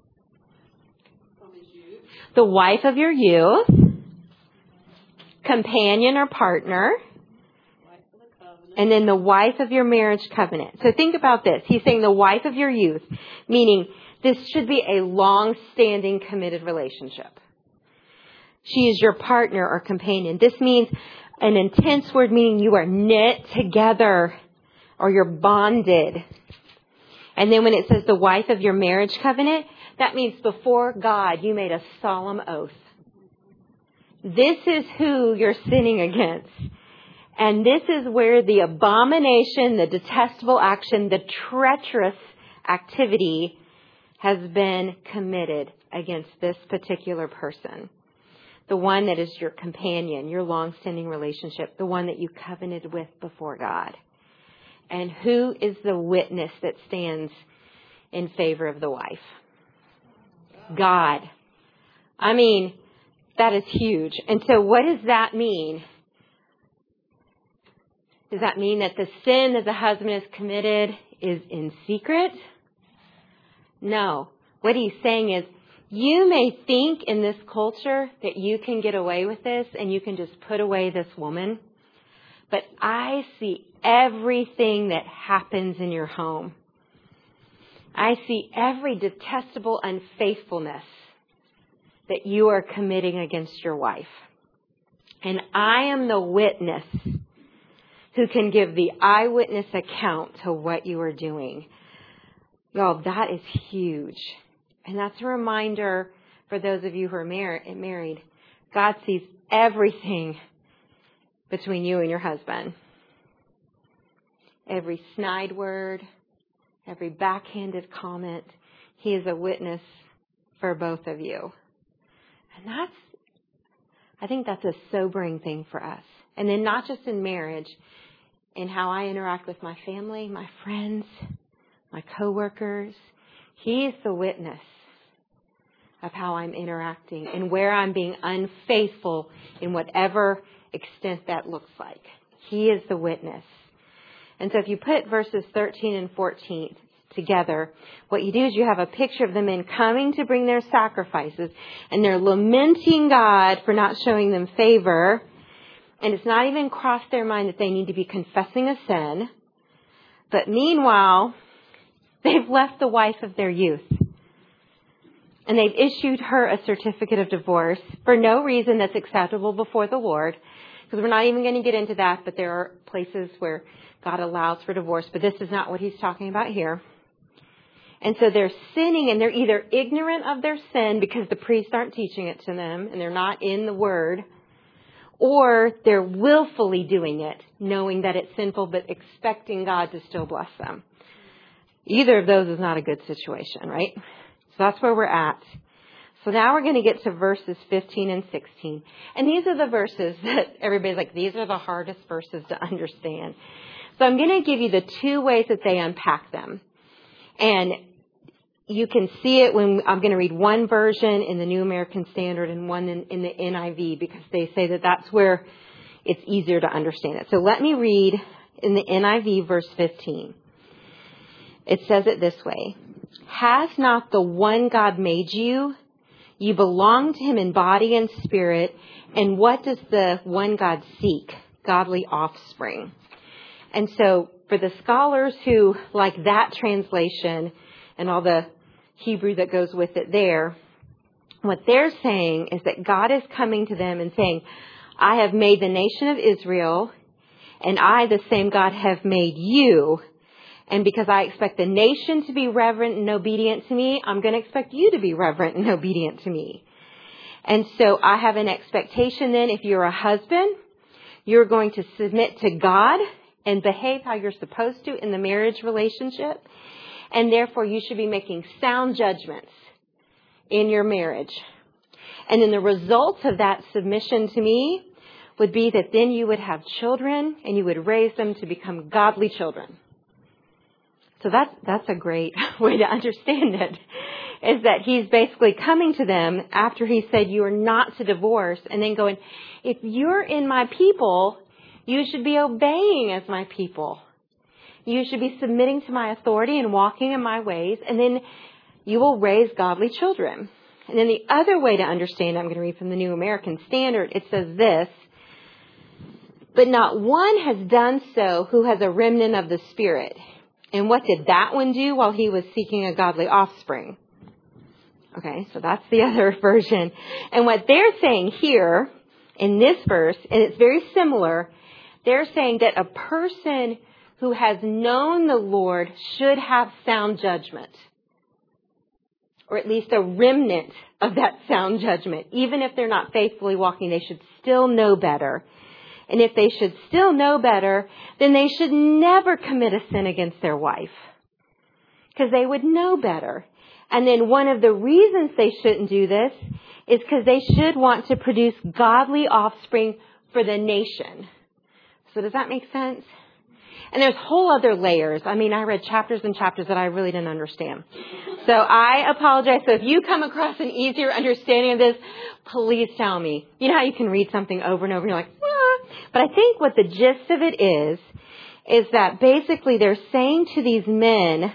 The wife of your youth, companion or partner, and then the wife of your marriage covenant. So think about this. He's saying the wife of your youth, meaning this should be a long-standing committed relationship. She is your partner or companion. This means an intense word, meaning you are knit together or you're bonded. And then when it says the wife of your marriage covenant, that means before God you made a solemn oath. This is who you're sinning against. And this is where the abomination, the detestable action, the treacherous activity has been committed against this particular person. The one that is your companion, your long-standing relationship, the one that you covenanted with before God. And who is the witness that stands in favor of the wife? God. I mean, that is huge. And so what does that mean? Does that mean that the sin that the husband has committed is in secret? No. What he's saying is, you may think in this culture that you can get away with this and you can just put away this woman. But I see everything that happens in your home. I see every detestable unfaithfulness that you are committing against your wife. And I am the witness who can give the eyewitness account to what you are doing. Y'all, that is huge. And that's a reminder for those of you who are mar- married. God sees everything between you and your husband. Every snide word, every backhanded comment. He is a witness for both of you. And that's, I think that's a sobering thing for us. And then not just in marriage, in how I interact with my family, my friends, my coworkers. He is the witness of how I'm interacting and where I'm being unfaithful in whatever extent that looks like. He is the witness. And so if you put verses thirteen and fourteen together, what you do is you have a picture of the men coming to bring their sacrifices, and they're lamenting God for not showing them favor. And it's not even crossed their mind that they need to be confessing a sin. But meanwhile, they've left the wife of their youth. And they've issued her a certificate of divorce for no reason that's acceptable before the Lord. Because we're not even going to get into that, but there are places where God allows for divorce. But this is not what he's talking about here. And so they're sinning, and they're either ignorant of their sin because the priests aren't teaching it to them, and they're not in the Word, or they're willfully doing it, knowing that it's sinful, but expecting God to still bless them. Either of those is not a good situation, right? So that's where we're at. So now we're going to get to verses fifteen and sixteen. And these are the verses that everybody's like, these are the hardest verses to understand. So I'm going to give you the two ways that they unpack them. And you can see it when I'm going to read one version in the New American Standard and one in, in the N I V, because they say that that's where it's easier to understand it. So let me read in the N I V verse fifteen. It says it this way. Has not the one God made you? You belong to him in body and spirit. And what does the one God seek? Godly offspring. And so for the scholars who like that translation and all the Hebrew that goes with it there, what they're saying is that God is coming to them and saying, I have made the nation of Israel, and I, the same God, have made you. And because I expect the nation to be reverent and obedient to me, I'm going to expect you to be reverent and obedient to me. And so I have an expectation then, if you're a husband, you're going to submit to God and behave how you're supposed to in the marriage relationship. And therefore, you should be making sound judgments in your marriage. And then the results of that submission to me would be that then you would have children and you would raise them to become godly children. So that's, that's a great way to understand it, is that he's basically coming to them after he said you are not to divorce, and then going, if you're in my people, you should be obeying as my people. You should be submitting to my authority and walking in my ways, and then you will raise godly children. And then the other way to understand, I'm going to read from the New American Standard, it says this, but not one has done so who has a remnant of the Spirit. And what did that one do while he was seeking a godly offspring? Okay, so that's the other version. And what they're saying here in this verse, and it's very similar, they're saying that a person who has known the Lord should have sound judgment, or at least a remnant of that sound judgment. Even if they're not faithfully walking, they should still know better. And if they should still know better, then they should never commit a sin against their wife, because they would know better. And then one of the reasons they shouldn't do this is because they should want to produce godly offspring for the nation. So does that make sense? And there's whole other layers. I mean, I read chapters and chapters that I really didn't understand. So I apologize. So if you come across an easier understanding of this, please tell me. You know how you can read something over and over and you're like, ah. But I think what the gist of it is, is that basically they're saying to these men,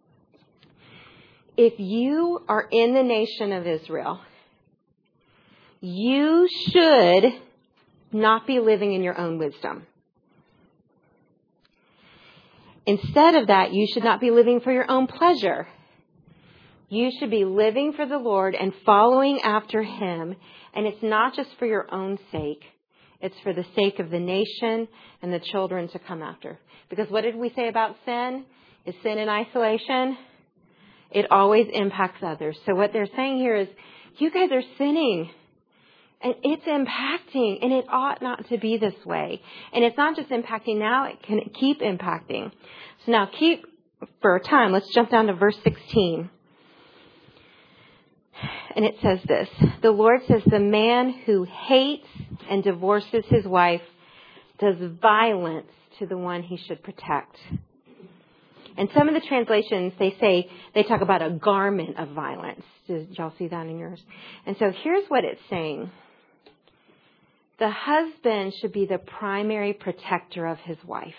if you are in the nation of Israel, you should not be living in your own wisdom. Instead of that, you should not be living for your own pleasure. You should be living for the Lord and following after Him. And it's not just for your own sake. It's for the sake of the nation and the children to come after. Because what did we say about sin? Is sin in isolation? It always impacts others. So what they're saying here is, you guys are sinning. And it's impacting. And it ought not to be this way. And it's not just impacting now. It can keep impacting. So now keep, for a time, let's jump down to verse sixteen. And it says this. The Lord says, the man who hates and divorces his wife does violence to the one he should protect. And some of the translations, they say, they talk about a garment of violence. Did y'all see that in yours? And so here's what it's saying. The husband should be the primary protector of his wife.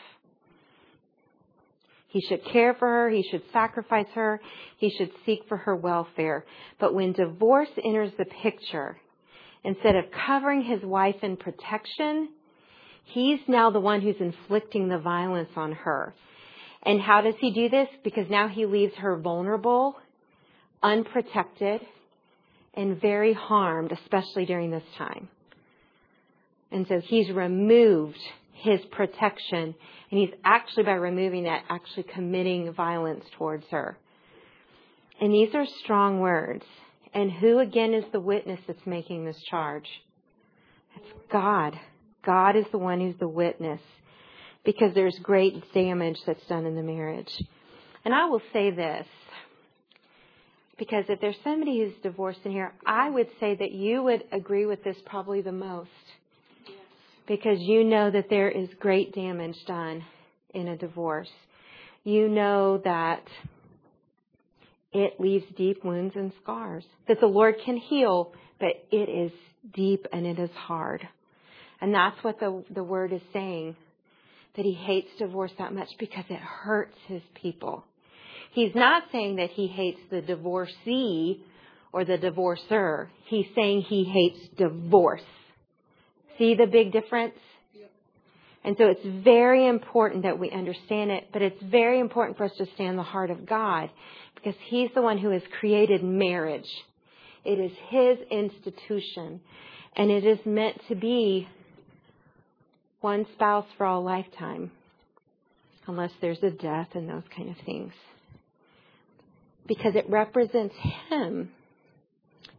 He should care for her. He should sacrifice her. He should seek for her welfare. But when divorce enters the picture, instead of covering his wife in protection, he's now the one who's inflicting the violence on her. And how does he do this? Because now he leaves her vulnerable, unprotected, and very harmed, especially during this time. And so he's removed his protection, and he's actually, by removing that, actually committing violence towards her. And these are strong words. And who, again, is the witness that's making this charge? It's God. God is the one who's the witness, because there's great damage that's done in the marriage. And I will say this, because if there's somebody who's divorced in here, I would say that you would agree with this probably the most. Because you know that there is great damage done in a divorce. You know that it leaves deep wounds and scars that the Lord can heal, but it is deep and it is hard. And that's what the, the word is saying, that he hates divorce that much because it hurts his people. He's not saying that he hates the divorcee or the divorcer. He's saying he hates divorce. See the big difference? And so it's very important that we understand it, but it's very important for us to stand the heart of God, because he's the one who has created marriage. It is his institution, and it is meant to be one spouse for all lifetime, unless there's a death and those kind of things. Because it represents him.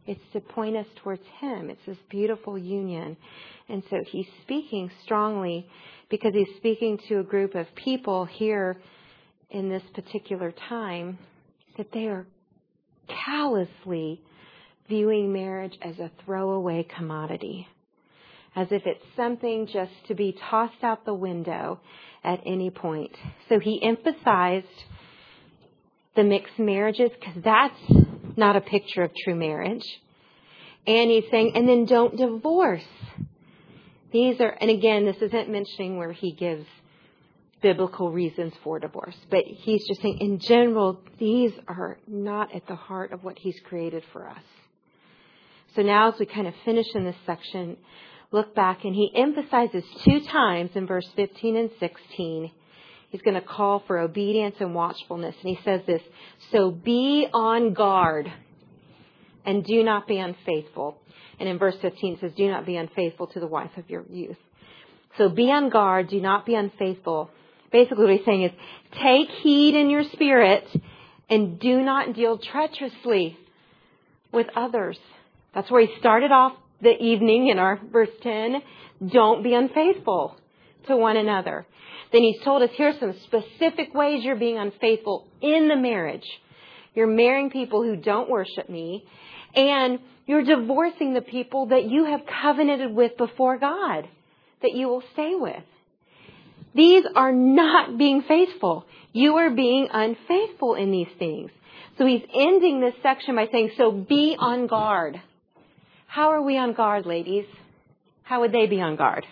It's to point us towards Him. It's this beautiful union. And so He's speaking strongly because He's speaking to a group of people here in this particular time that they are callously viewing marriage as a throwaway commodity, as if it's something just to be tossed out the window at any point. So He emphasized the mixed marriages because that's not a picture of true marriage. And He's saying, and then don't divorce. These are, and again, this isn't mentioning where He gives biblical reasons for divorce, but He's just saying in general, these are not at the heart of what He's created for us. So now as we kind of finish in this section, look back, and He emphasizes two times in verse fifteen and sixteen, He's going to call for obedience and watchfulness. And He says this, so be on guard and do not be unfaithful. And in verse fifteen it says, do not be unfaithful to the wife of your youth. So be on guard, do not be unfaithful. Basically what He's saying is take heed in your spirit and do not deal treacherously with others. That's where He started off the evening in our verse ten. Don't be unfaithful to one another. Then He's told us here's some specific ways you're being unfaithful in the marriage. You're marrying people who don't worship Me, and you're divorcing the people that you have covenanted with before God that you will stay with. These are not being faithful. You are being unfaithful in these things. So He's ending this section by saying, so be on guard. How are we on guard, ladies? How would they be on guard?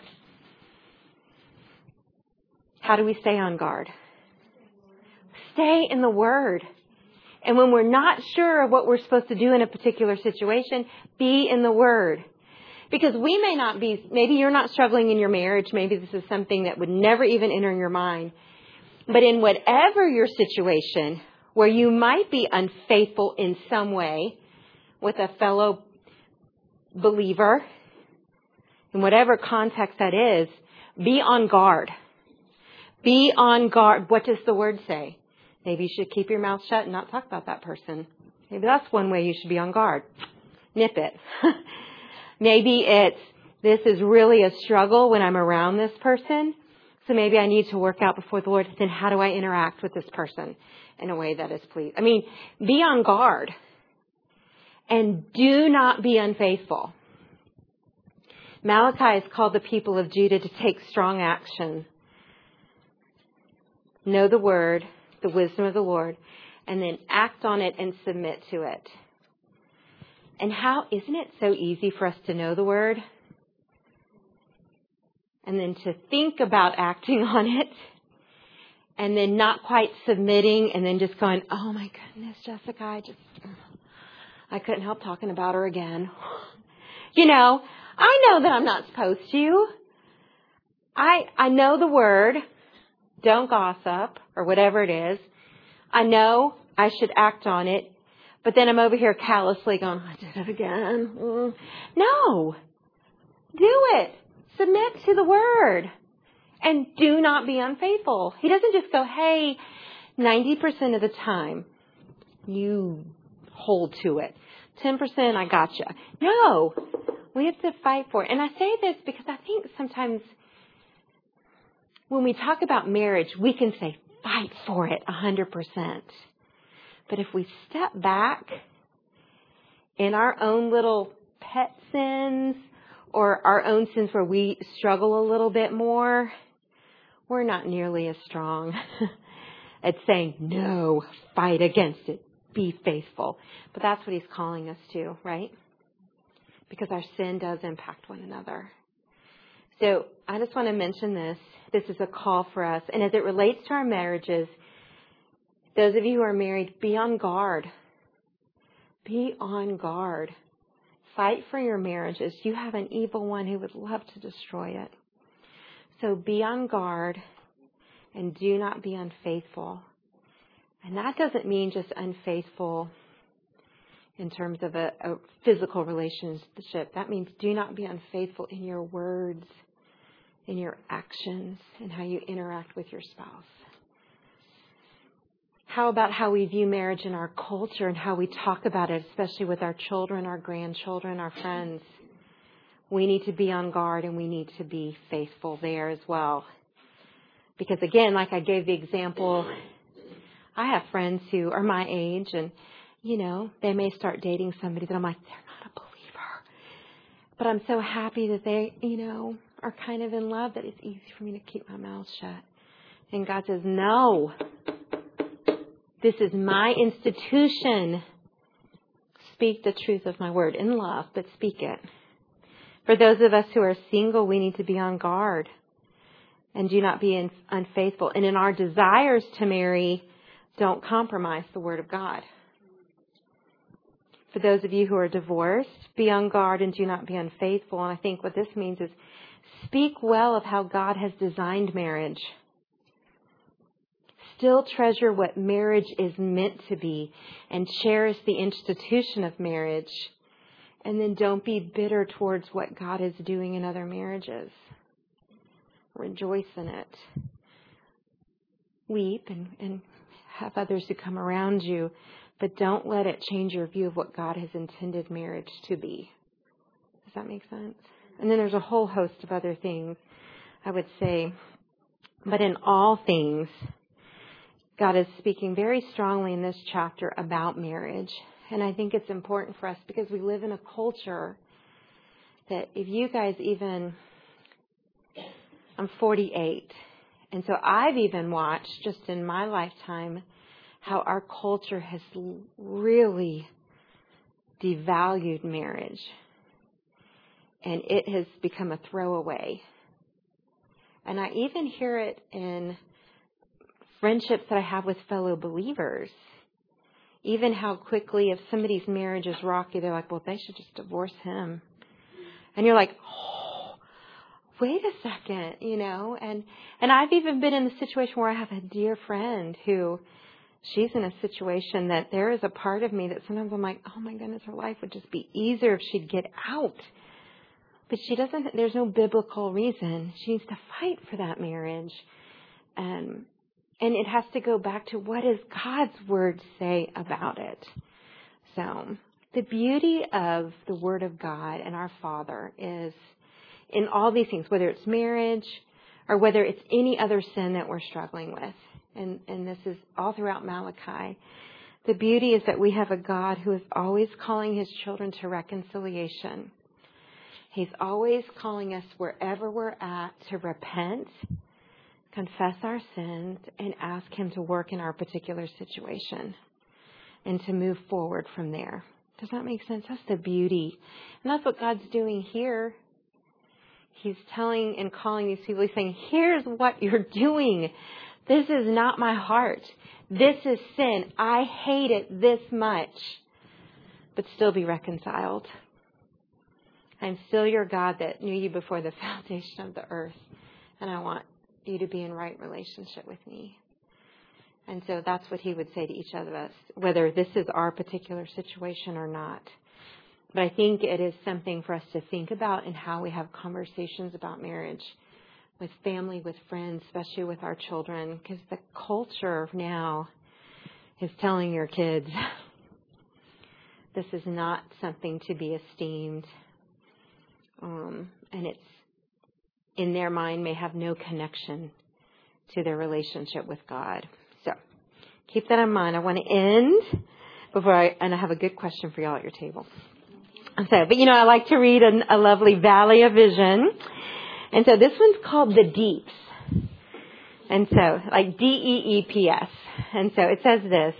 How do we stay on guard? Stay in the Word. And when we're not sure of what we're supposed to do in a particular situation, be in the Word. Because we may not be, maybe you're not struggling in your marriage. Maybe this is something that would never even enter your mind. But in whatever your situation, where you might be unfaithful in some way with a fellow believer, in whatever context that is, be on guard. Be on guard. What does the Word say? Maybe you should keep your mouth shut and not talk about that person. Maybe that's one way you should be on guard. Nip it. Maybe it's, this is really a struggle when I'm around this person. So maybe I need to work out before the Lord. Then how do I interact with this person in a way that is pleasing? I mean, be on guard. And do not be unfaithful. Malachi has called the people of Judah to take strong action. Know the Word, the wisdom of the Lord, and then act on it and submit to it. And how, isn't it so easy for us to know the Word? And then to think about acting on it. And then not quite submitting and then just going, oh my goodness, Jessica, I just, I couldn't help talking about her again. You know, I know that I'm not supposed to. I, I know the Word. Don't gossip or whatever it is. I know I should act on it. But then I'm over here callously going, I did it again. Mm. No. Do it. Submit to the Word. And do not be unfaithful. He doesn't just go, hey, ninety percent of the time, you hold to it. ten percent, I gotcha. No. We have to fight for it. And I say this because I think sometimes when we talk about marriage, we can say, fight for it one hundred percent. But if we step back in our own little pet sins or our own sins where we struggle a little bit more, we're not nearly as strong at saying, no, fight against it. Be faithful. But that's what He's calling us to, right? Because our sin does impact one another. So I just want to mention this. This is a call for us. And as it relates to our marriages, those of you who are married, be on guard. Be on guard. Fight for your marriages. You have an evil one who would love to destroy it. So be on guard and do not be unfaithful. And that doesn't mean just unfaithful in terms of a, a physical relationship. That means do not be unfaithful in your words, in your actions, and how you interact with your spouse. How about how we view marriage in our culture and how we talk about it, especially with our children, our grandchildren, our friends? We need to be on guard and we need to be faithful there as well. Because again, like I gave the example, I have friends who are my age and, you know, they may start dating somebody that I'm like, they're not a believer. But I'm so happy that they, you know, are kind of in love that it's easy for me to keep my mouth shut. And God says, no, this is my institution. Speak the truth of my word in love, but speak it. For those of us who are single, we need to be on guard and do not be unfaithful. And in our desires to marry, don't compromise the word of God. For those of you who are divorced, be on guard and do not be unfaithful. And I think what this means is speak well of how God has designed marriage. Still treasure what marriage is meant to be and cherish the institution of marriage. And then don't be bitter towards what God is doing in other marriages. Rejoice in it. Weep and, and have others who come around you, but don't let it change your view of what God has intended marriage to be. Does that make sense? And then there's a whole host of other things, I would say. But in all things, God is speaking very strongly in this chapter about marriage. And I think it's important for us because we live in a culture that if you guys even, I'm forty-eight. And so I've even watched just in my lifetime how our culture has really devalued marriage. And it has become a throwaway. And I even hear it in friendships that I have with fellow believers. Even how quickly, if somebody's marriage is rocky, they're like, well, they should just divorce him. And you're like, oh, wait a second, you know. And and I've even been in the situation where I have a dear friend who, she's in a situation that there is a part of me that sometimes I'm like, oh my goodness, her life would just be easier if she'd get out. But she doesn't, there's no biblical reason. She needs to fight for that marriage. And And it has to go back to what does God's word say about it. So the beauty of the word of God and our Father is in all these things, whether it's marriage or whether it's any other sin that we're struggling with. And, and this is all throughout Malachi. The beauty is that we have a God who is always calling his children to reconciliation. He's always calling us wherever we're at to repent, confess our sins, and ask him to work in our particular situation and to move forward from there. Does that make sense? That's the beauty. And that's what God's doing here. He's telling and calling these people. He's saying, here's what you're doing. This is not my heart. This is sin. I hate it this much. But still be reconciled. I'm still your God that knew you before the foundation of the earth. And I want you to be in right relationship with me. And so that's what he would say to each of us, whether this is our particular situation or not. But I think it is something for us to think about in how we have conversations about marriage with family, with friends, especially with our children, because the culture now is telling your kids this is not something to be esteemed. Um, and it's in their mind may have no connection to their relationship with God. So keep that in mind. I want to end before I, and I have a good question for y'all at your table. So, but you know, I like to read a, a lovely Valley of Vision. And so this one's called The Deeps. And so like D E E P S. And so it says this: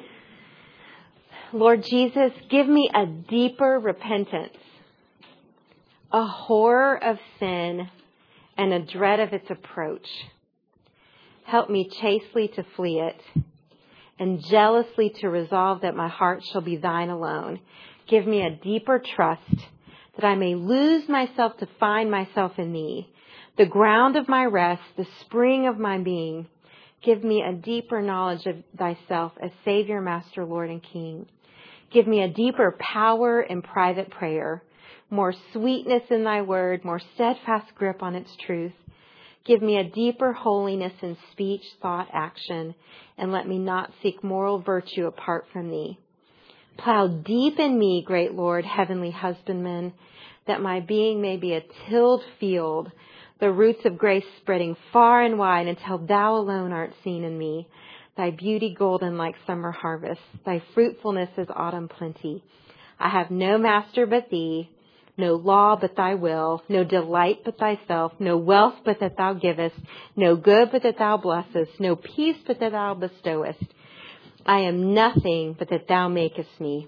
Lord Jesus, give me a deeper repentance, a horror of sin, and a dread of its approach. Help me chastely to flee it, and jealously to resolve that my heart shall be thine alone. Give me a deeper trust, that I may lose myself to find myself in thee, the ground of my rest, the spring of my being. Give me a deeper knowledge of thyself as Savior, Master, Lord, and King. Give me a deeper power in private prayer, more sweetness in thy word, more steadfast grip on its truth. Give me a deeper holiness in speech, thought, action, and let me not seek moral virtue apart from thee. Plow deep in me, great Lord, heavenly husbandman, that my being may be a tilled field, the roots of grace spreading far and wide until thou alone art seen in me. Thy beauty golden like summer harvest, thy fruitfulness is autumn plenty. I have no master but thee, no law but thy will, no delight but thyself, no wealth but that thou givest, no good but that thou blessest, no peace but that thou bestowest. I am nothing but that thou makest me.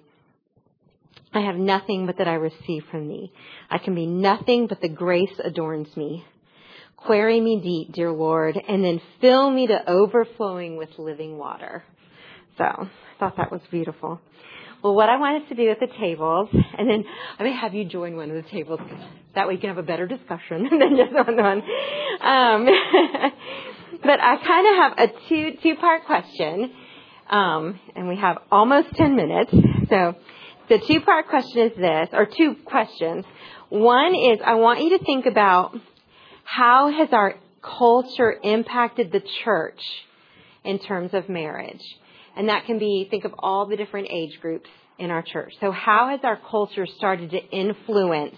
I have nothing but that I receive from thee. I can be nothing but the grace adorns me. Query me deep, dear Lord, and then fill me to overflowing with living water. So I thought that was beautiful. Well, what I want us to do at the tables, and then I may have you join one of the tables, that way you can have a better discussion than just on one. Um, but I kind of have a two two part question, um, and we have almost ten minutes. So the two part question is this, or two questions. One is I want you to think about how has our culture impacted the church in terms of marriage. And that can be, think of all the different age groups in our church. So how has our culture started to influence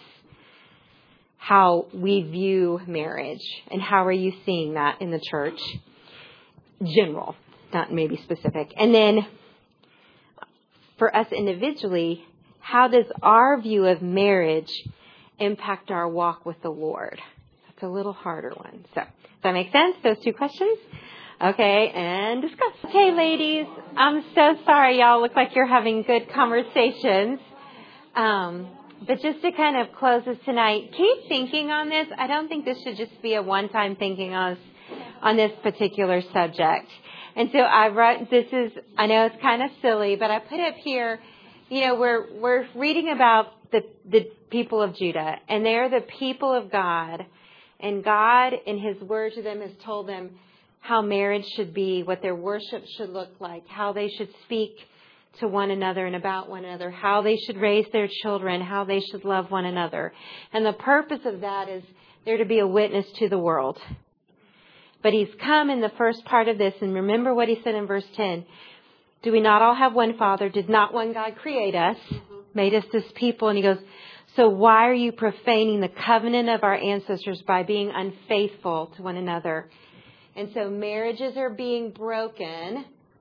how we view marriage? And how are you seeing that in the church? General, not maybe specific. And then for us individually, how does our view of marriage impact our walk with the Lord? That's a little harder one. So does that make sense? Those two questions? Okay, and discuss. Okay, ladies, I'm so sorry y'all look like you're having good conversations. Um, but just to kind of close this tonight, keep thinking on this. I don't think this should just be a one-time thinking on, on this particular subject. And so I wrote, this is, I know it's kind of silly, but I put up here, you know, we're, we're reading about the, the people of Judah, and they're the people of God. And God, in His word to them, has told them how marriage should be, what their worship should look like, how they should speak to one another and about one another, how they should raise their children, how they should love one another. And the purpose of that is they're to be a witness to the world. But He's come in the first part of this, and remember what He said in verse ten. Do we not all have one Father? Did not one God create us, made us His people? And He goes, so why are you profaning the covenant of our ancestors by being unfaithful to one another? And so marriages are being broken.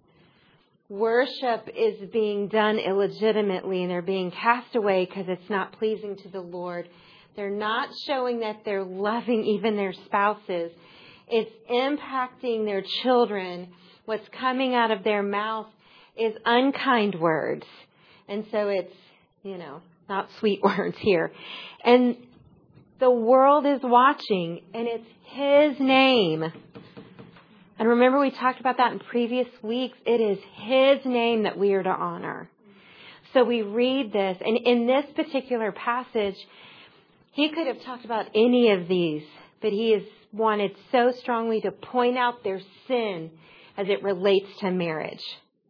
Worship is being done illegitimately, and they're being cast away because it's not pleasing to the Lord. They're not showing that they're loving even their spouses. It's impacting their children. What's coming out of their mouth is unkind words. And so it's, you know, not sweet words here. And the world is watching, and it's His name. And remember, we talked about that in previous weeks. It is His name that we are to honor. So we read this, and in this particular passage, He could have talked about any of these, but He has wanted so strongly to point out their sin as it relates to marriage.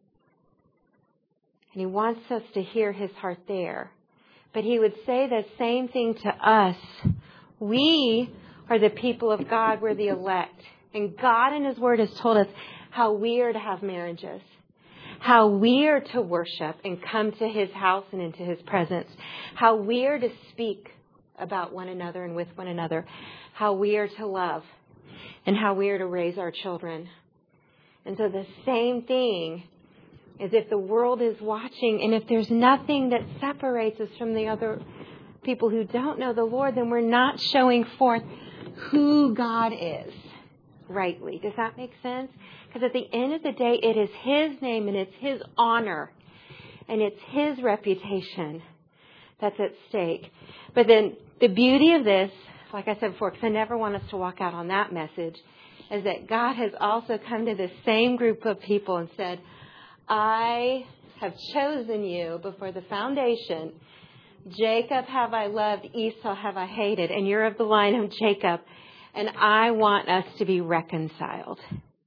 And He wants us to hear His heart there. But He would say the same thing to us. We are the people of God. We're the elect. And God in His Word has told us how we are to have marriages, how we are to worship and come to His house and into His presence, how we are to speak about one another and with one another, how we are to love, and how we are to raise our children. And so the same thing is if the world is watching, and if there's nothing that separates us from the other people who don't know the Lord, then we're not showing forth who God is rightly. Does that make sense? Because at the end of the day, it is His name and it's His honor and it's His reputation that's at stake. But then the beauty of this, like I said before, because I never want us to walk out on that message, is that God has also come to this same group of people and said, I have chosen you before the foundation. Jacob have I loved, Esau have I hated, and you're of the line of Jacob. And I want us to be reconciled.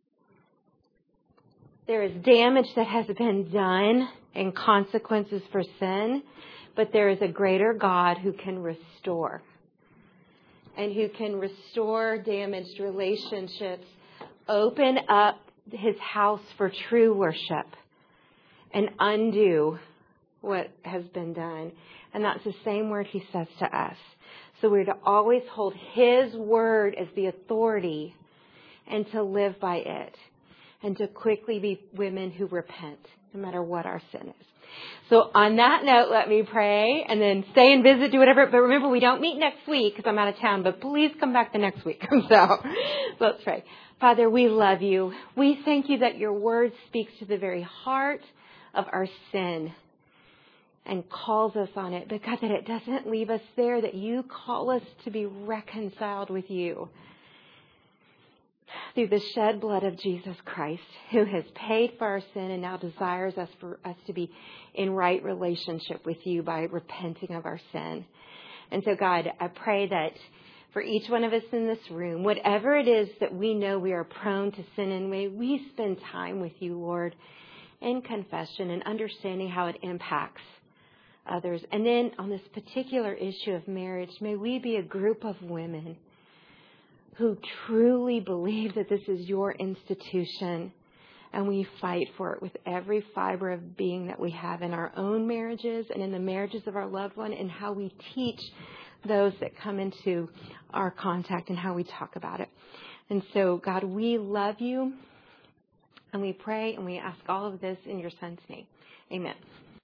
There is damage that has been done and consequences for sin, but there is a greater God who can restore. and who can restore damaged relationships, open up his house for true worship, and undo what has been done. And that's the same word he says to us. So we're to always hold his word as the authority and to live by it, and to quickly be women who repent, no matter what our sin is. So on that note, let me pray, and then stay and visit, do whatever. But remember, we don't meet next week because I'm out of town, but please come back the next week. So let's pray. Father, we love you. We thank you that your word speaks to the very heart of our sin and calls us on it. But God, that it doesn't leave us there, that you call us to be reconciled with you through the shed blood of Jesus Christ, who has paid for our sin and now desires us for us to be in right relationship with you by repenting of our sin. And so, God, I pray that for each one of us in this room, whatever it is that we know we are prone to sin in, may we spend time with you, Lord, in confession and understanding how it impacts others. And then on this particular issue of marriage, may we be a group of women who truly believe that this is your institution, and we fight for it with every fiber of being that we have in our own marriages and in the marriages of our loved one, and how we teach those that come into our contact and how we talk about it. And so, God, we love you, and we pray and we ask all of this in your Son's name. Amen.